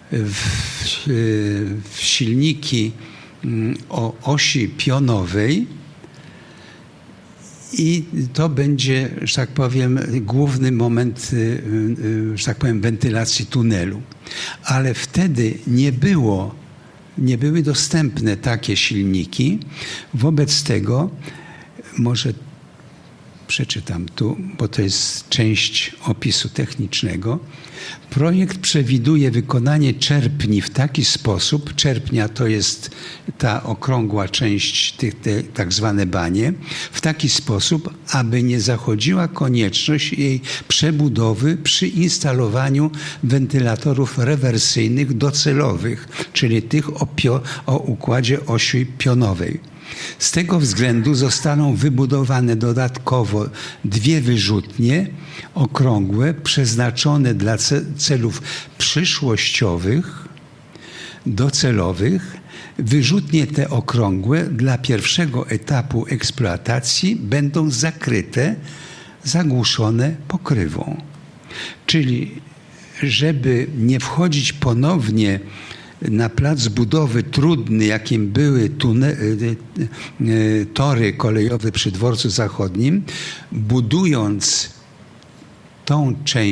w silniki o osi pionowej I to będzie, że tak powiem, główny moment, że tak powiem, wentylacji tunelu. Ale wtedy nie były dostępne takie silniki. Wobec tego, może przeczytam tu, bo to jest część opisu technicznego. Projekt przewiduje wykonanie czerpni w taki sposób, czerpnia to jest ta okrągła część, te tak zwane banie, w taki sposób, aby nie zachodziła konieczność jej przebudowy przy instalowaniu wentylatorów rewersyjnych docelowych, czyli tych o układzie osi pionowej. Z tego względu zostaną wybudowane dodatkowo 2 wyrzutnie okrągłe przeznaczone dla celów przyszłościowych, docelowych. Wyrzutnie te okrągłe dla pierwszego etapu eksploatacji będą zakryte, zagłuszone pokrywą. Czyli żeby nie wchodzić ponownie na plac budowy trudny, jakim były tory kolejowe przy Dworcu Zachodnim, budując tą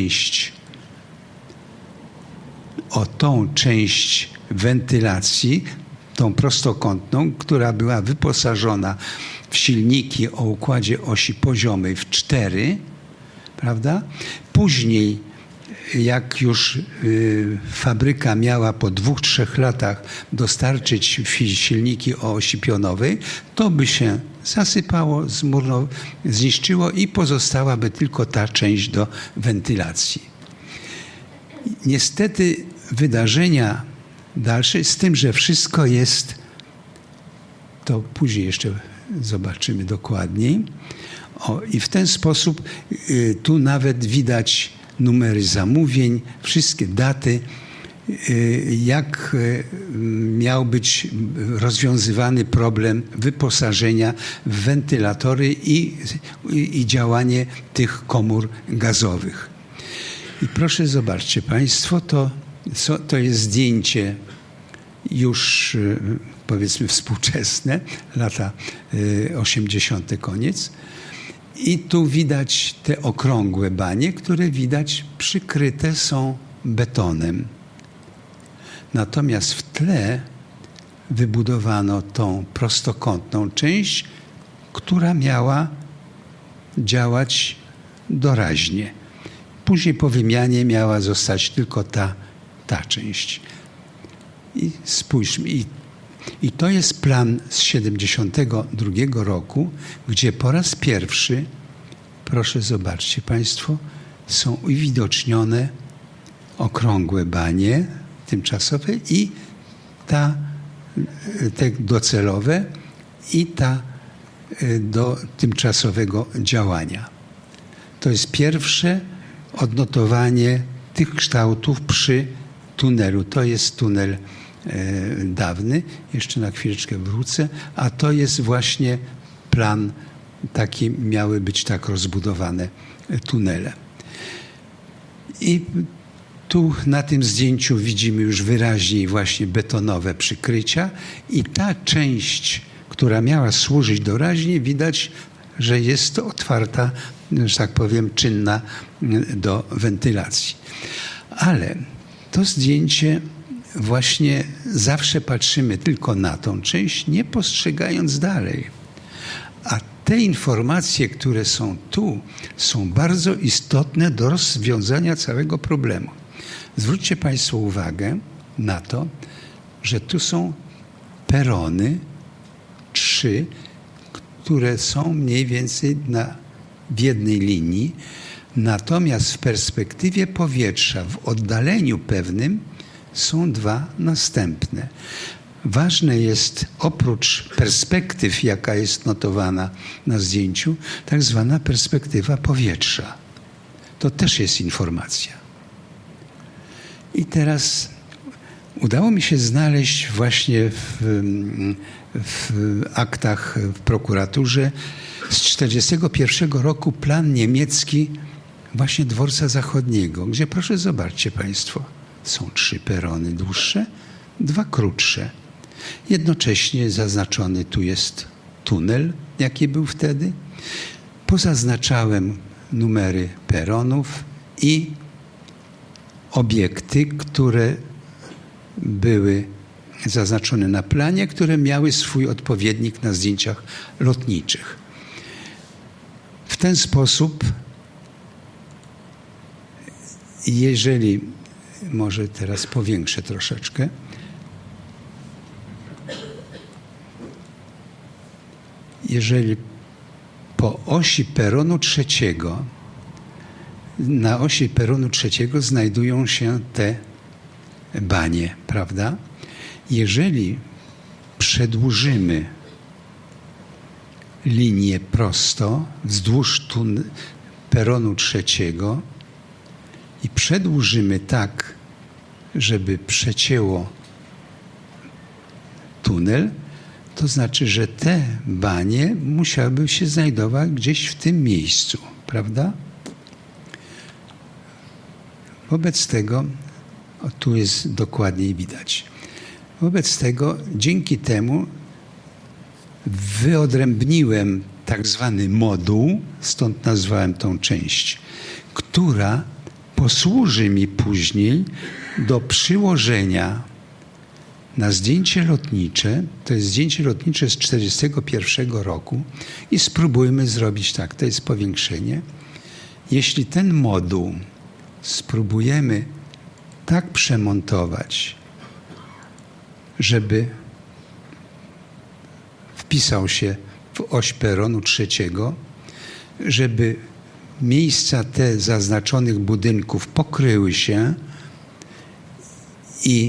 część wentylacji, tą prostokątną, która była wyposażona w silniki o układzie osi poziomej w 4, prawda? Później, jak już fabryka miała po 2-3 latach dostarczyć silniki o osi pionowej, to by się zasypało, zniszczyło i pozostałaby tylko ta część do wentylacji. Niestety wydarzenia dalsze, z tym, że wszystko jest, to później jeszcze zobaczymy dokładniej. I w ten sposób tu nawet widać numery zamówień, wszystkie daty, jak miał być rozwiązywany problem wyposażenia w wentylatory i działanie tych komór gazowych. I proszę zobaczcie Państwo, to jest zdjęcie już powiedzmy współczesne, lata 80. koniec. I tu widać te okrągłe banie, które widać przykryte są betonem. Natomiast w tle wybudowano tą prostokątną część, która miała działać doraźnie. Później po wymianie miała zostać tylko ta część. I spójrzmy. I to jest plan z 1972 roku, gdzie po raz pierwszy, proszę zobaczcie Państwo, są uwidocznione okrągłe banie tymczasowe i te docelowe i do tymczasowego działania. To jest pierwsze odnotowanie tych kształtów przy tunelu. To jest tunel dawny, jeszcze na chwileczkę wrócę, a to jest właśnie plan, taki miały być tak rozbudowane tunele. I tu na tym zdjęciu widzimy już wyraźniej właśnie betonowe przykrycia i ta część, która miała służyć doraźnie, widać, że jest to otwarta, że tak powiem, czynna do wentylacji. Ale to zdjęcie właśnie zawsze patrzymy tylko na tą część, nie postrzegając dalej. A te informacje, które są tu, są bardzo istotne do rozwiązania całego problemu. Zwróćcie Państwo uwagę na to, że tu są perony, 3, które są mniej więcej w jednej linii, natomiast w perspektywie powietrza, w oddaleniu pewnym, są 2 następne. Ważne jest oprócz perspektyw, jaka jest notowana na zdjęciu, tak zwana perspektywa powietrza. To też jest informacja. I teraz udało mi się znaleźć właśnie w aktach w prokuraturze z 1941 roku plan niemiecki właśnie Dworca Zachodniego, gdzie proszę zobaczcie Państwo, są 3 perony dłuższe, 2 krótsze. Jednocześnie zaznaczony tu jest tunel, jaki był wtedy. Pozaznaczałem numery peronów i obiekty, które były zaznaczone na planie, które miały swój odpowiednik na zdjęciach lotniczych. W ten sposób, jeżeli, może teraz powiększę troszeczkę, jeżeli po osi peronu trzeciego, na osi peronu trzeciego znajdują się te banie, prawda? Jeżeli przedłużymy linię prosto wzdłuż peronu trzeciego i przedłużymy tak, żeby przecięło tunel, to znaczy, że te banie musiałyby się znajdować gdzieś w tym miejscu, prawda? Wobec tego, tu jest dokładniej widać. Wobec tego, dzięki temu wyodrębniłem tak zwany moduł, stąd nazwałem tą część, która posłuży mi później do przyłożenia na zdjęcie lotnicze. To jest zdjęcie lotnicze z 1941 roku i spróbujmy zrobić tak, to jest powiększenie. Jeśli ten moduł spróbujemy tak przemontować, żeby wpisał się w oś peronu trzeciego, żeby miejsca te zaznaczonych budynków pokryły się i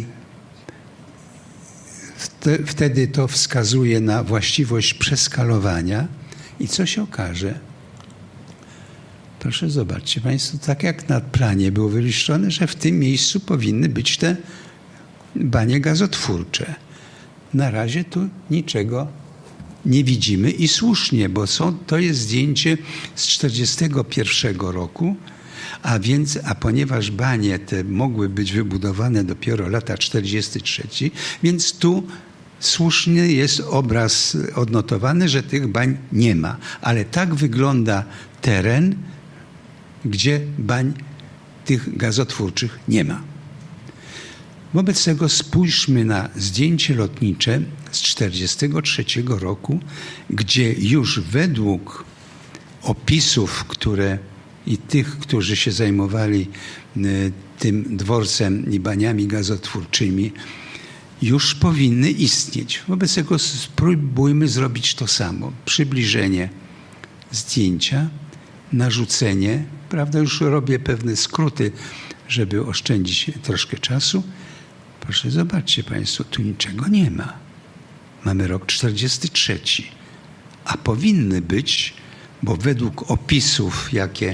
wtedy to wskazuje na właściwość przeskalowania. I co się okaże? Proszę zobaczcie Państwo, tak jak na planie było wyliczone, że w tym miejscu powinny być te banie gazotwórcze. Na razie tu niczego nie widzimy i słusznie, bo to jest zdjęcie z 1941 roku, a ponieważ banie te mogły być wybudowane dopiero lata 43, więc tu słusznie jest obraz odnotowany, że tych bań nie ma. Ale tak wygląda teren, gdzie bań tych gazotwórczych nie ma. Wobec tego spójrzmy na zdjęcie lotnicze z 1943 roku, gdzie już według opisów, i tych, którzy się zajmowali tym dworcem i baniami gazotwórczymi, już powinny istnieć. Wobec tego spróbujmy zrobić to samo. Przybliżenie zdjęcia, narzucenie, prawda, już robię pewne skróty, żeby oszczędzić troszkę czasu. Proszę, zobaczcie Państwo, tu niczego nie ma. Mamy rok 43, a powinny być, bo według opisów, jakie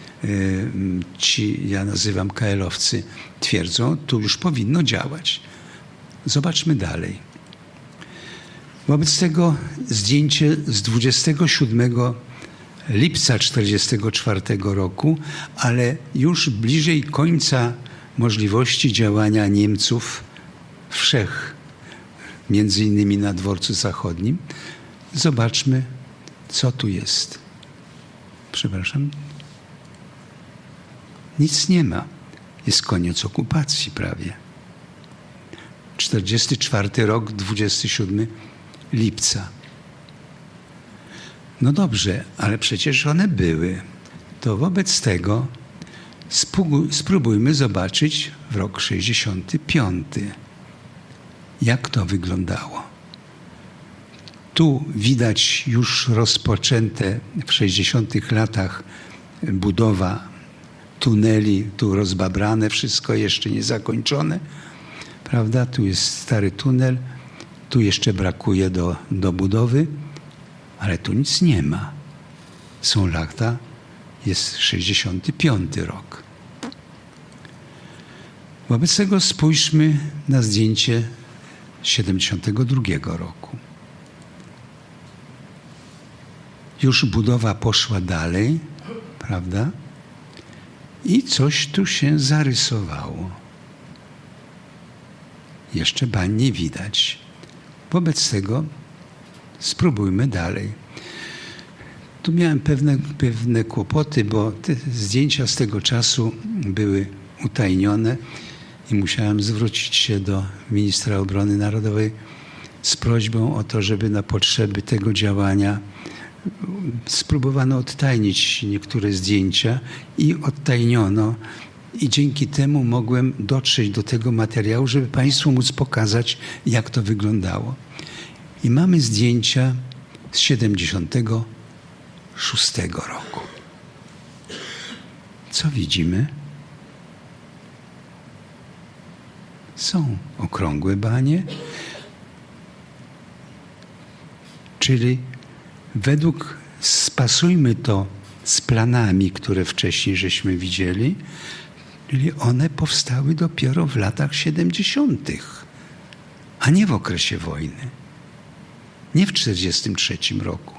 ci, ja nazywam KL-owcy, twierdzą, tu już powinno działać. Zobaczmy dalej. Wobec tego zdjęcie z 27 lipca 1944 roku, ale już bliżej końca możliwości działania Niemców między innymi na dworcu zachodnim. Zobaczmy, co tu jest. Przepraszam. Nic nie ma. Jest koniec okupacji prawie. 44 rok, 27 lipca. No dobrze, ale przecież one były. To wobec tego spróbujmy zobaczyć w rok 65. Jak to wyglądało. Tu widać już rozpoczęte w 60 latach budowa tuneli, tu rozbabrane, wszystko jeszcze niezakończone. Prawda? Tu jest stary tunel, tu jeszcze brakuje do budowy, ale tu nic nie ma. Są lata, jest 65 rok. Wobec tego spójrzmy na zdjęcie 72 roku. Już budowa poszła dalej, prawda? I coś tu się zarysowało. Jeszcze bań nie widać. Wobec tego spróbujmy dalej. Tu miałem pewne kłopoty, bo te zdjęcia z tego czasu były utajnione i musiałem zwrócić się do ministra obrony narodowej z prośbą o to, żeby na potrzeby tego działania spróbowano odtajnić niektóre zdjęcia i odtajniono. I dzięki temu mogłem dotrzeć do tego materiału, żeby Państwu móc pokazać, jak to wyglądało. I mamy zdjęcia z 1976 roku. Co widzimy? Są okrągłe banie, czyli spasujmy to z planami, które wcześniej żeśmy widzieli, czyli one powstały dopiero w latach 70., a nie w okresie wojny. Nie w 1943 roku.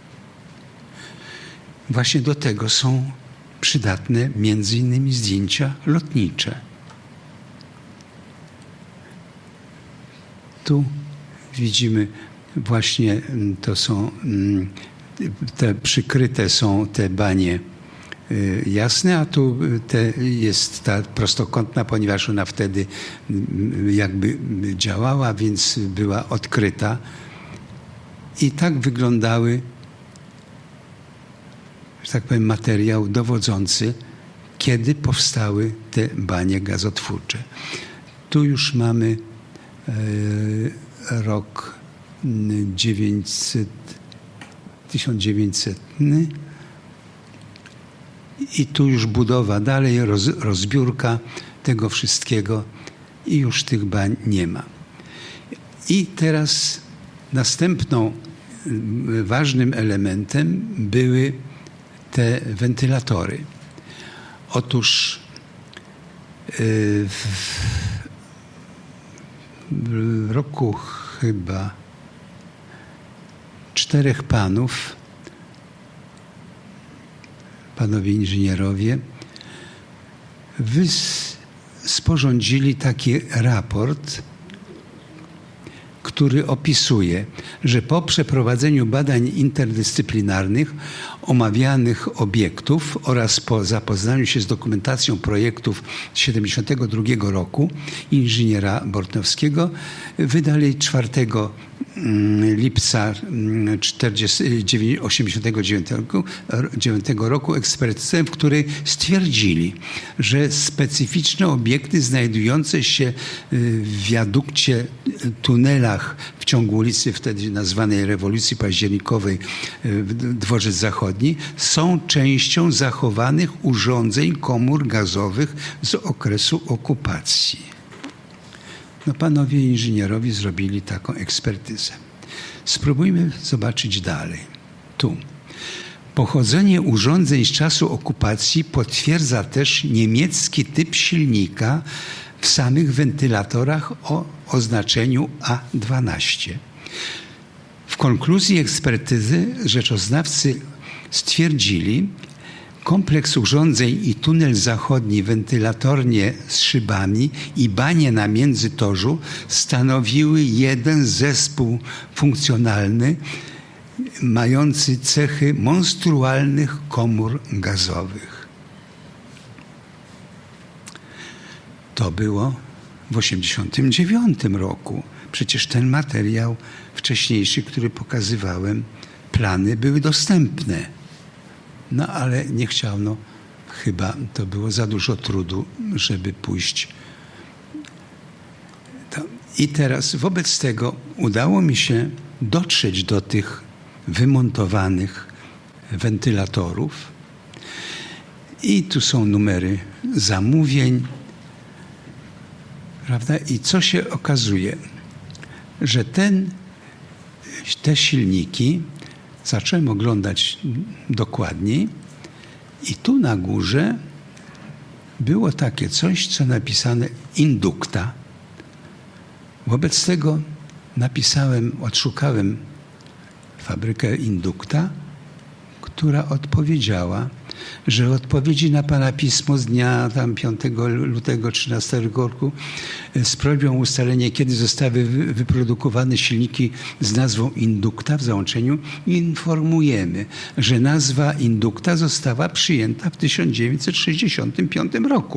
Właśnie do tego są przydatne między innymi zdjęcia lotnicze. Tu widzimy właśnie, to są te przykryte są te banie jasne, a tu jest ta prostokątna, ponieważ ona wtedy jakby działała, więc była odkryta. I tak wyglądały, że tak powiem, materiał dowodzący, kiedy powstały te banie gazotwórcze. Tu już mamy rok 1900 i tu już budowa dalej, rozbiórka tego wszystkiego i już tych bań nie ma. I teraz następną ważnym elementem były te wentylatory. Otóż w roku chyba 4 panów, panowie inżynierowie, sporządzili taki raport, który opisuje, że po przeprowadzeniu badań interdyscyplinarnych omawianych obiektów oraz po zapoznaniu się z dokumentacją projektów z 1972 roku inżyniera Bortnowskiego wydali 4 lipca 1989 roku ekspertyzę, w której stwierdzili, że specyficzne obiekty znajdujące się w wiadukcie, tunelach w ciągu ulicy wtedy nazwanej Rewolucji Październikowej Dworzec Zachodni są częścią zachowanych urządzeń komór gazowych z okresu okupacji. No, panowie inżynierowie zrobili taką ekspertyzę. Spróbujmy zobaczyć dalej. Tu. Pochodzenie urządzeń z czasu okupacji potwierdza też niemiecki typ silnika w samych wentylatorach o oznaczeniu A12. W konkluzji ekspertyzy rzeczoznawcy stwierdzili, kompleks urządzeń i tunel zachodni, wentylatornie z szybami i banie na międzytorzu stanowiły jeden zespół funkcjonalny mający cechy monstrualnych komór gazowych. To było w 1989 roku. Przecież ten materiał wcześniejszy, który pokazywałem, plany były dostępne. No ale nie chciano, chyba to było za dużo trudu, żeby pójść. I teraz wobec tego udało mi się dotrzeć do tych wymontowanych wentylatorów. I tu są numery zamówień. Prawda? I co się okazuje? Że te silniki zacząłem oglądać dokładniej i tu na górze było takie coś, co napisane indukta. Wobec tego odszukałem fabrykę indukta, która odpowiedziała, że odpowiedzi na pana pismo z dnia 5 lutego 13 roku z prośbą o ustalenie, kiedy zostały wyprodukowane silniki z nazwą Indukta w załączeniu, informujemy, że nazwa Indukta została przyjęta w 1965 roku.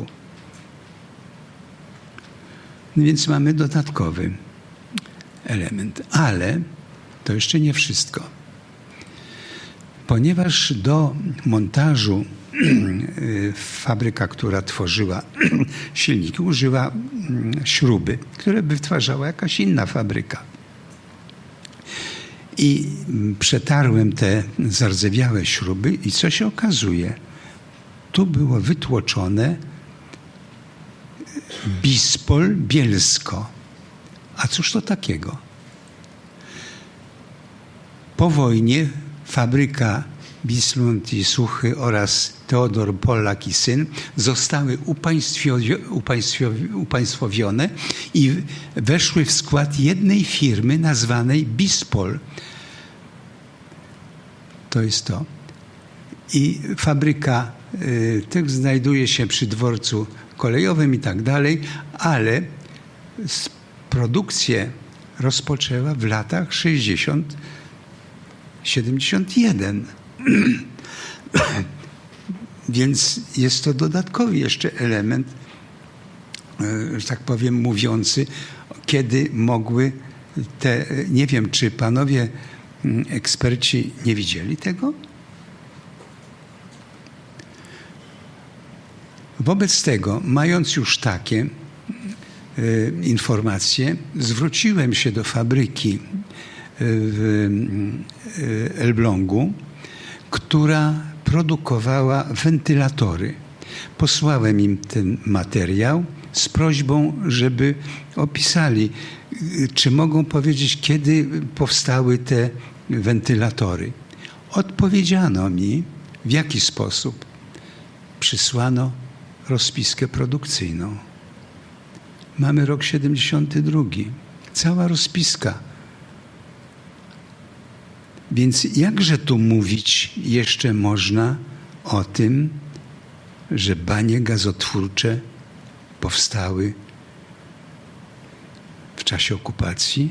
Więc mamy dodatkowy element. Ale to jeszcze nie wszystko. Ponieważ do montażu fabryka, która tworzyła silniki, użyła śruby, które wytwarzała jakaś inna fabryka. I przetarłem te zardzewiałe śruby i co się okazuje? Tu było wytłoczone Bispol Bielsko. A cóż to takiego? Po wojnie fabryka Bislund i Suchy oraz Teodor Pollak i syn zostały upaństwowione i weszły w skład jednej firmy nazwanej Bispol. To jest to. I fabryka tych znajduje się przy dworcu kolejowym i tak dalej, ale produkcję rozpoczęła w latach 71. Więc jest to dodatkowy jeszcze element, że tak powiem, mówiący, kiedy mogły te, nie wiem, czy panowie eksperci nie widzieli tego? Wobec tego, mając już takie informacje, zwróciłem się do fabryki w Elblągu, która produkowała wentylatory. Posłałem im ten materiał z prośbą, żeby opisali, czy mogą powiedzieć, kiedy powstały te wentylatory. Odpowiedziano mi, w jaki sposób. Przysłano rozpiskę produkcyjną. Mamy rok 72. Cała rozpiska. Więc jakże tu mówić jeszcze można o tym, że banie gazotwórcze powstały w czasie okupacji?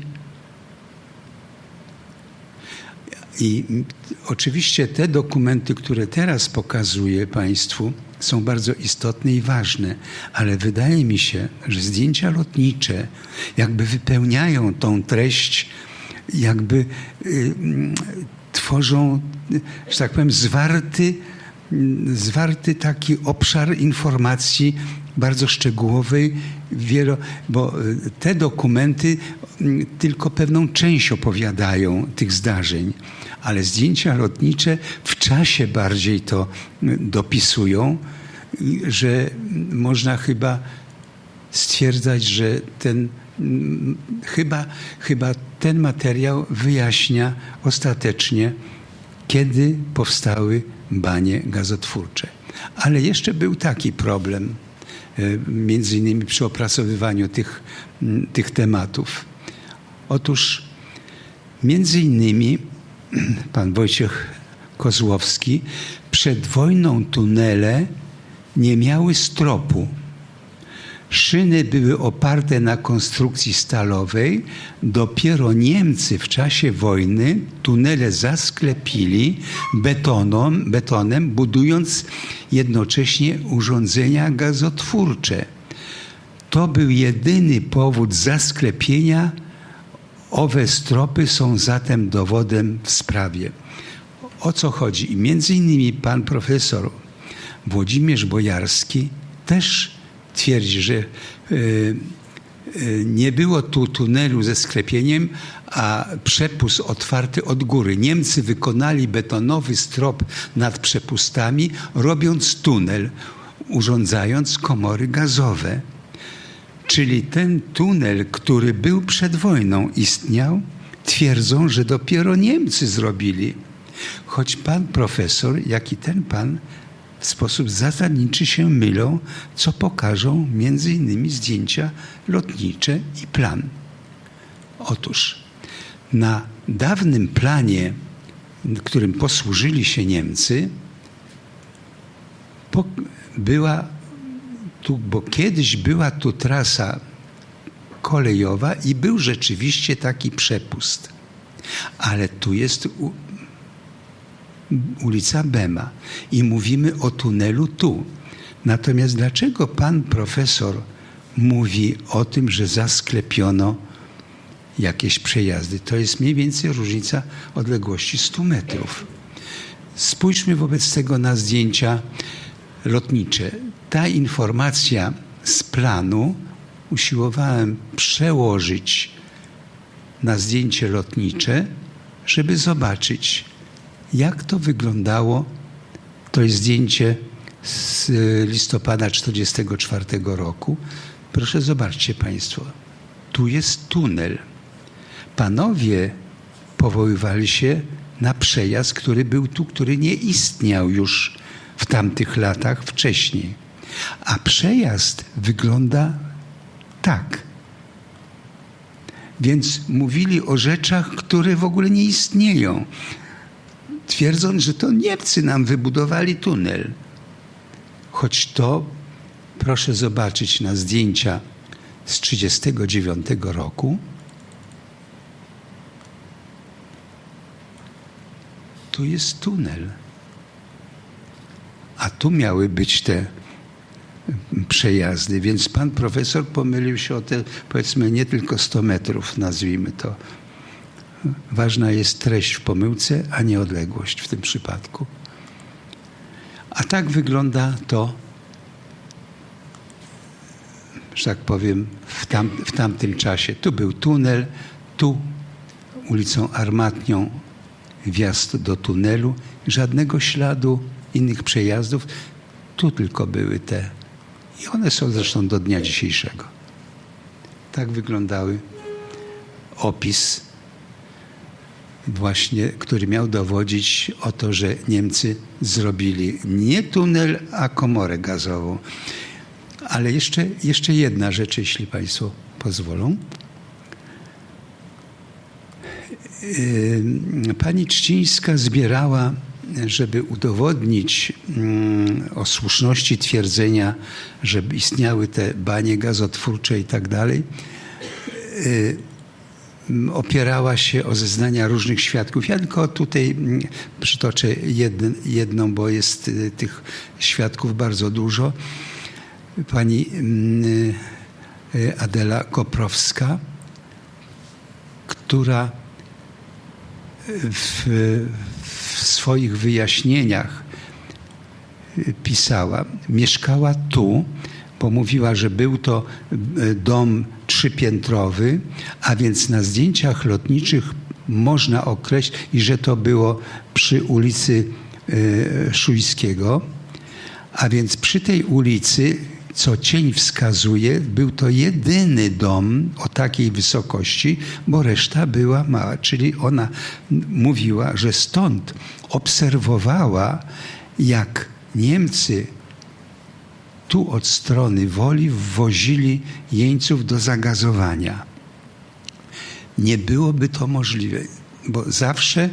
I oczywiście te dokumenty, które teraz pokazuję Państwu, są bardzo istotne i ważne, ale wydaje mi się, że zdjęcia lotnicze jakby wypełniają tą treść, jakby tworzą, że tak powiem, zwarty taki obszar informacji bardzo szczegółowej, bo te dokumenty tylko pewną część opowiadają tych zdarzeń, ale zdjęcia lotnicze w czasie bardziej to dopisują, że można chyba stwierdzać, że chyba ten materiał wyjaśnia ostatecznie, kiedy powstały banie gazotwórcze. Ale jeszcze był taki problem, między innymi przy opracowywaniu tych tematów. Otóż między innymi pan Wojciech Kozłowski, przed wojną tunele nie miały stropu. Szyny były oparte na konstrukcji stalowej. Dopiero Niemcy w czasie wojny tunele zasklepili betonem, budując jednocześnie urządzenia gazotwórcze. To był jedyny powód zasklepienia. Owe stropy są zatem dowodem w sprawie. O co chodzi? I między innymi pan profesor Włodzimierz Bojarski też twierdzi, że nie było tu tunelu ze sklepieniem, a przepust otwarty od góry. Niemcy wykonali betonowy strop nad przepustami, robiąc tunel, urządzając komory gazowe. Czyli ten tunel, który był przed wojną, istniał, twierdzą, że dopiero Niemcy zrobili. Choć pan profesor, jak i ten pan, w sposób zasadniczy się mylą, co pokażą między innymi zdjęcia lotnicze i plan. Otóż na dawnym planie, którym posłużyli się Niemcy, bo kiedyś była tu trasa kolejowa i był rzeczywiście taki przepust. Ale tu jest ulica Bema i mówimy o tunelu tu. Natomiast dlaczego pan profesor mówi o tym, że zasklepiono jakieś przejazdy? To jest mniej więcej różnica odległości 100 metrów. Spójrzmy wobec tego na zdjęcia lotnicze. Ta informacja z planu usiłowałem przełożyć na zdjęcie lotnicze, żeby zobaczyć, jak to wyglądało. To jest zdjęcie z listopada 1944 roku. Proszę, zobaczcie państwo. Tu jest tunel. Panowie powoływali się na przejazd, który był tu, który nie istniał już w tamtych latach wcześniej. A przejazd wygląda tak. Więc mówili o rzeczach, które w ogóle nie istnieją. Twierdząc, że to Niemcy nam wybudowali tunel. Choć to, proszę zobaczyć na zdjęcia z 1939 roku. Tu jest tunel. A tu miały być te przejazdy, więc pan profesor pomylił się o te, powiedzmy, nie tylko 100 metrów, nazwijmy to. Ważna jest treść w pomyłce, a nie odległość w tym przypadku. A tak wygląda to, że tak powiem, w tamtym czasie. Tu był tunel, tu ulicą Armatnią wjazd do tunelu, żadnego śladu innych przejazdów. Tu tylko były te. I one są zresztą do dnia dzisiejszego. Tak wyglądały opis właśnie, który miał dowodzić o to, że Niemcy zrobili nie tunel, a komorę gazową. Ale jeszcze jedna rzecz, jeśli państwo pozwolą. Pani Trzcińska zbierała, żeby udowodnić o słuszności twierdzenia, że istniały te banie gazotwórcze i tak dalej, opierała się o zeznania różnych świadków. Ja tylko tutaj przytoczę jedną, bo jest tych świadków bardzo dużo. Pani Adela Koprowska, która w swoich wyjaśnieniach pisała, mieszkała tu, bo mówiła, że był to dom 3-piętrowy, a więc na zdjęciach lotniczych można określić, i że to było przy ulicy Szujskiego, a więc przy tej ulicy, co cień wskazuje, był to jedyny dom o takiej wysokości, bo reszta była mała. Czyli ona mówiła, że stąd obserwowała, jak Niemcy tu od strony Woli wwozili jeńców do zagazowania. Nie byłoby to możliwe, bo zawsze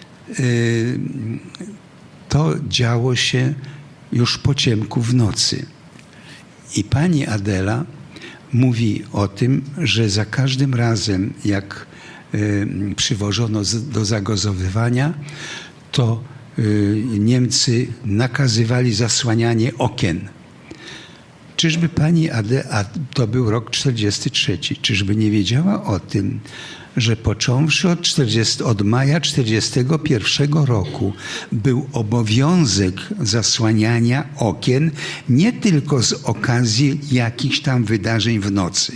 to działo się już po ciemku w nocy. I pani Adela mówi o tym, że za każdym razem, jak przywożono do zagazowywania, to Niemcy nakazywali zasłanianie okien. Czyżby pani Adela, a to był rok 1943, czyżby nie wiedziała o tym, że począwszy od maja 1941 roku był obowiązek zasłaniania okien nie tylko z okazji jakichś tam wydarzeń w nocy.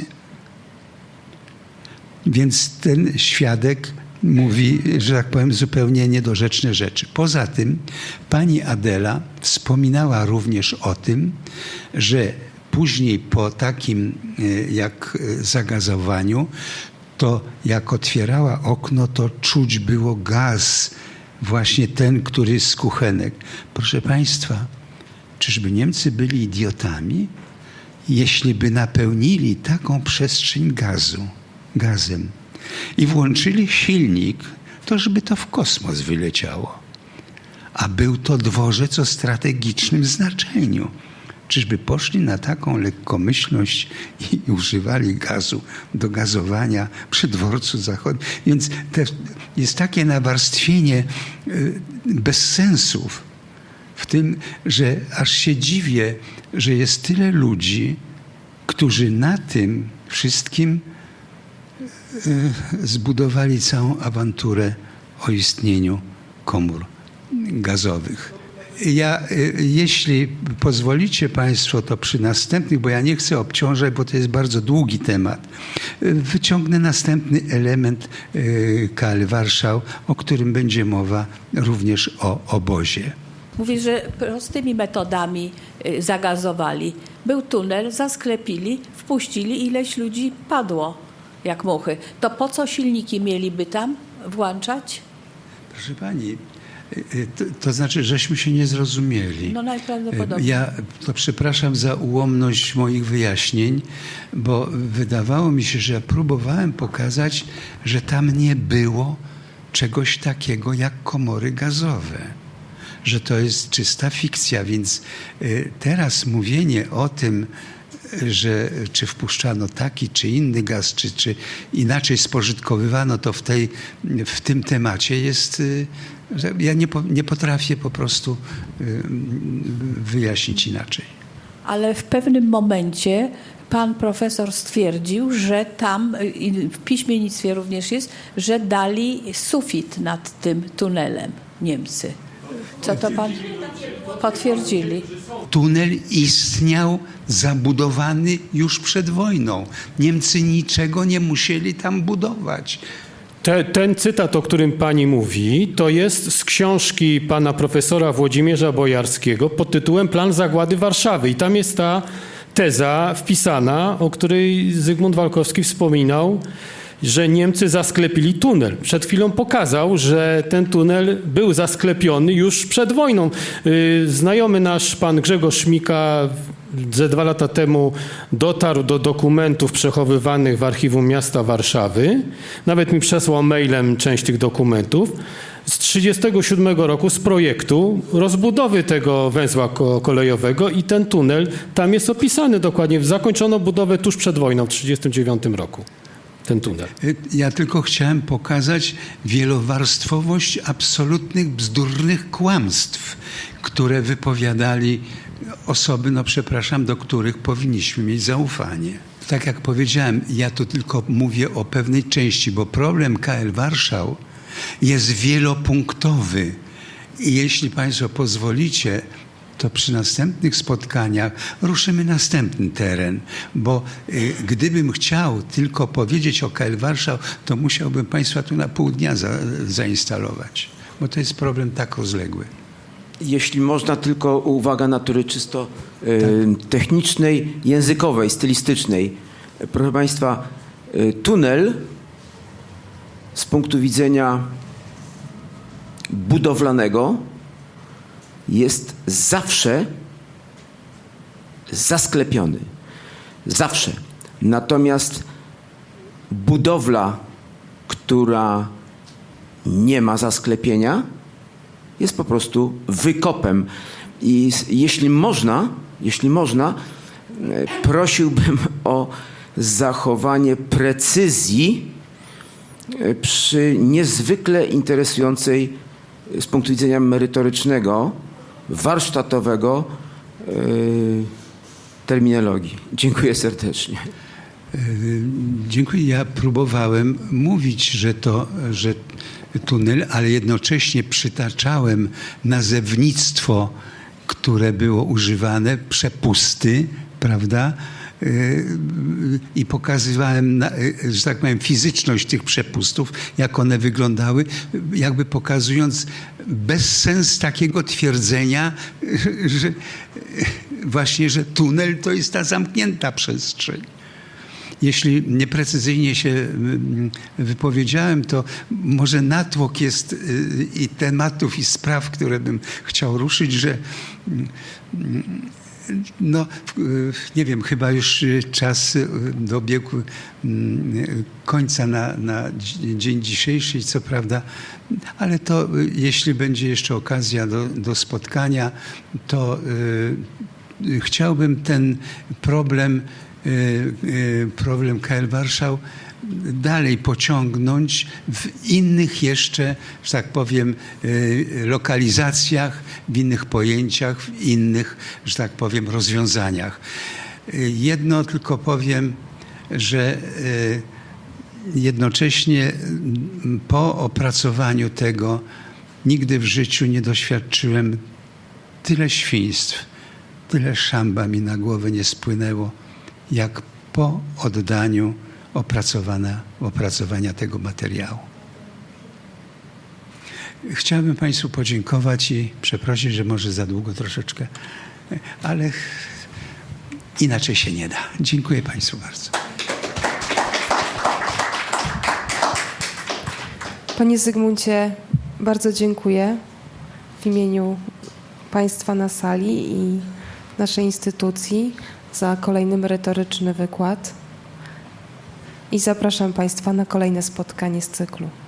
Więc ten świadek mówi, że tak powiem, zupełnie niedorzeczne rzeczy. Poza tym pani Adela wspominała również o tym, że później po takim jak zagazowaniu, to jak otwierała okno, to czuć było gaz, właśnie ten, który z kuchenek. Proszę państwa, czyżby Niemcy byli idiotami, jeśli by napełnili taką przestrzeń gazem i włączyli silnik, to żeby to w kosmos wyleciało. a był to dworzec o strategicznym znaczeniu. Czyżby poszli na taką lekkomyślność i używali gazu do gazowania przy dworcu zachodnim? Więc jest takie nawarstwienie bezsensów w tym, że aż się dziwię, że jest tyle ludzi, którzy na tym wszystkim zbudowali całą awanturę o istnieniu komór gazowych. Ja, jeśli pozwolicie Państwo, to przy następnych, bo ja nie chcę obciążać, bo to jest bardzo długi temat, wyciągnę następny element KL Warszał, o którym będzie mowa również o obozie. Mówi, że prostymi metodami zagazowali. Był tunel, zasklepili, wpuścili, ileś ludzi padło jak muchy. To po co silniki mieliby tam włączać? Proszę Pani, to znaczy, żeśmy się nie zrozumieli. No najprawdopodobniej. Ja to przepraszam za ułomność moich wyjaśnień, bo wydawało mi się, że ja próbowałem pokazać, że tam nie było czegoś takiego jak komory gazowe. Że to jest czysta fikcja, więc teraz mówienie o tym, że czy wpuszczano taki czy inny gaz, czy inaczej spożytkowywano to w tym temacie jest, że ja nie potrafię po prostu wyjaśnić inaczej. Ale w pewnym momencie pan profesor stwierdził, że tam, w piśmiennictwie również jest, że dali sufit nad tym tunelem Niemcy. Co to pan potwierdzili? Tunel istniał zabudowany już przed wojną. Niemcy niczego nie musieli tam budować. Ten cytat, o którym pani mówi, to jest z książki pana profesora Włodzimierza Bojarskiego pod tytułem Plan zagłady Warszawy. I tam jest ta teza wpisana, o której Zygmunt Walkowski wspominał, że Niemcy zasklepili tunel. Przed chwilą pokazał, że ten tunel był zasklepiony już przed wojną. Znajomy nasz pan Grzegorz Szmika ze 2 lata temu dotarł do dokumentów przechowywanych w Archiwum Miasta Warszawy. Nawet mi przesłał mailem część tych dokumentów. Z 1937 roku z projektu rozbudowy tego węzła kolejowego i ten tunel tam jest opisany dokładnie. Zakończono budowę tuż przed wojną w 1939 roku. Ten tunel. Ja tylko chciałem pokazać wielowarstwowość absolutnych, bzdurnych kłamstw, które wypowiadali osoby, do których powinniśmy mieć zaufanie. Tak jak powiedziałem, ja tu tylko mówię o pewnej części, bo problem KL Warszał jest wielopunktowy. I jeśli Państwo pozwolicie, to przy następnych spotkaniach ruszymy następny teren, bo gdybym chciał tylko powiedzieć o KL Warszał, to musiałbym Państwa tu na pół dnia zainstalować, bo to jest problem tak rozległy. Jeśli można, tylko uwaga natury czysto technicznej, językowej, stylistycznej. Proszę Państwa, tunel z punktu widzenia budowlanego jest zawsze zasklepiony. Zawsze. Natomiast budowla, która nie ma zasklepienia, jest po prostu wykopem. I jeśli można, prosiłbym o zachowanie precyzji przy niezwykle interesującej z punktu widzenia merytorycznego, warsztatowego terminologii. Dziękuję serdecznie. Dziękuję. Ja próbowałem mówić, że tunel, ale jednocześnie przytaczałem nazewnictwo, które było używane, przepusty, prawda? I pokazywałem, że tak powiem, fizyczność tych przepustów, jak one wyglądały, jakby pokazując bezsens takiego twierdzenia, że właśnie, że tunel to jest ta zamknięta przestrzeń. jeśli nieprecyzyjnie się wypowiedziałem, to może natłok jest i tematów, i spraw, które bym chciał ruszyć, że no, nie wiem, chyba już czas dobiegł końca na dzień dzisiejszy, co prawda, ale to jeśli będzie jeszcze okazja do spotkania, to chciałbym ten problem KL Warszał dalej pociągnąć w innych jeszcze, że tak powiem, lokalizacjach, w innych pojęciach, w innych, że tak powiem, rozwiązaniach. Jedno tylko powiem, że jednocześnie po opracowaniu tego nigdy w życiu nie doświadczyłem tyle świństw, tyle szamba mi na głowę nie spłynęło, jak po oddaniu opracowania tego materiału. Chciałbym Państwu podziękować i przeprosić, że może za długo troszeczkę, ale inaczej się nie da. Dziękuję Państwu bardzo. Panie Zygmuncie, bardzo dziękuję w imieniu Państwa na sali i naszej instytucji za kolejny merytoryczny wykład i zapraszam Państwa na kolejne spotkanie z cyklu.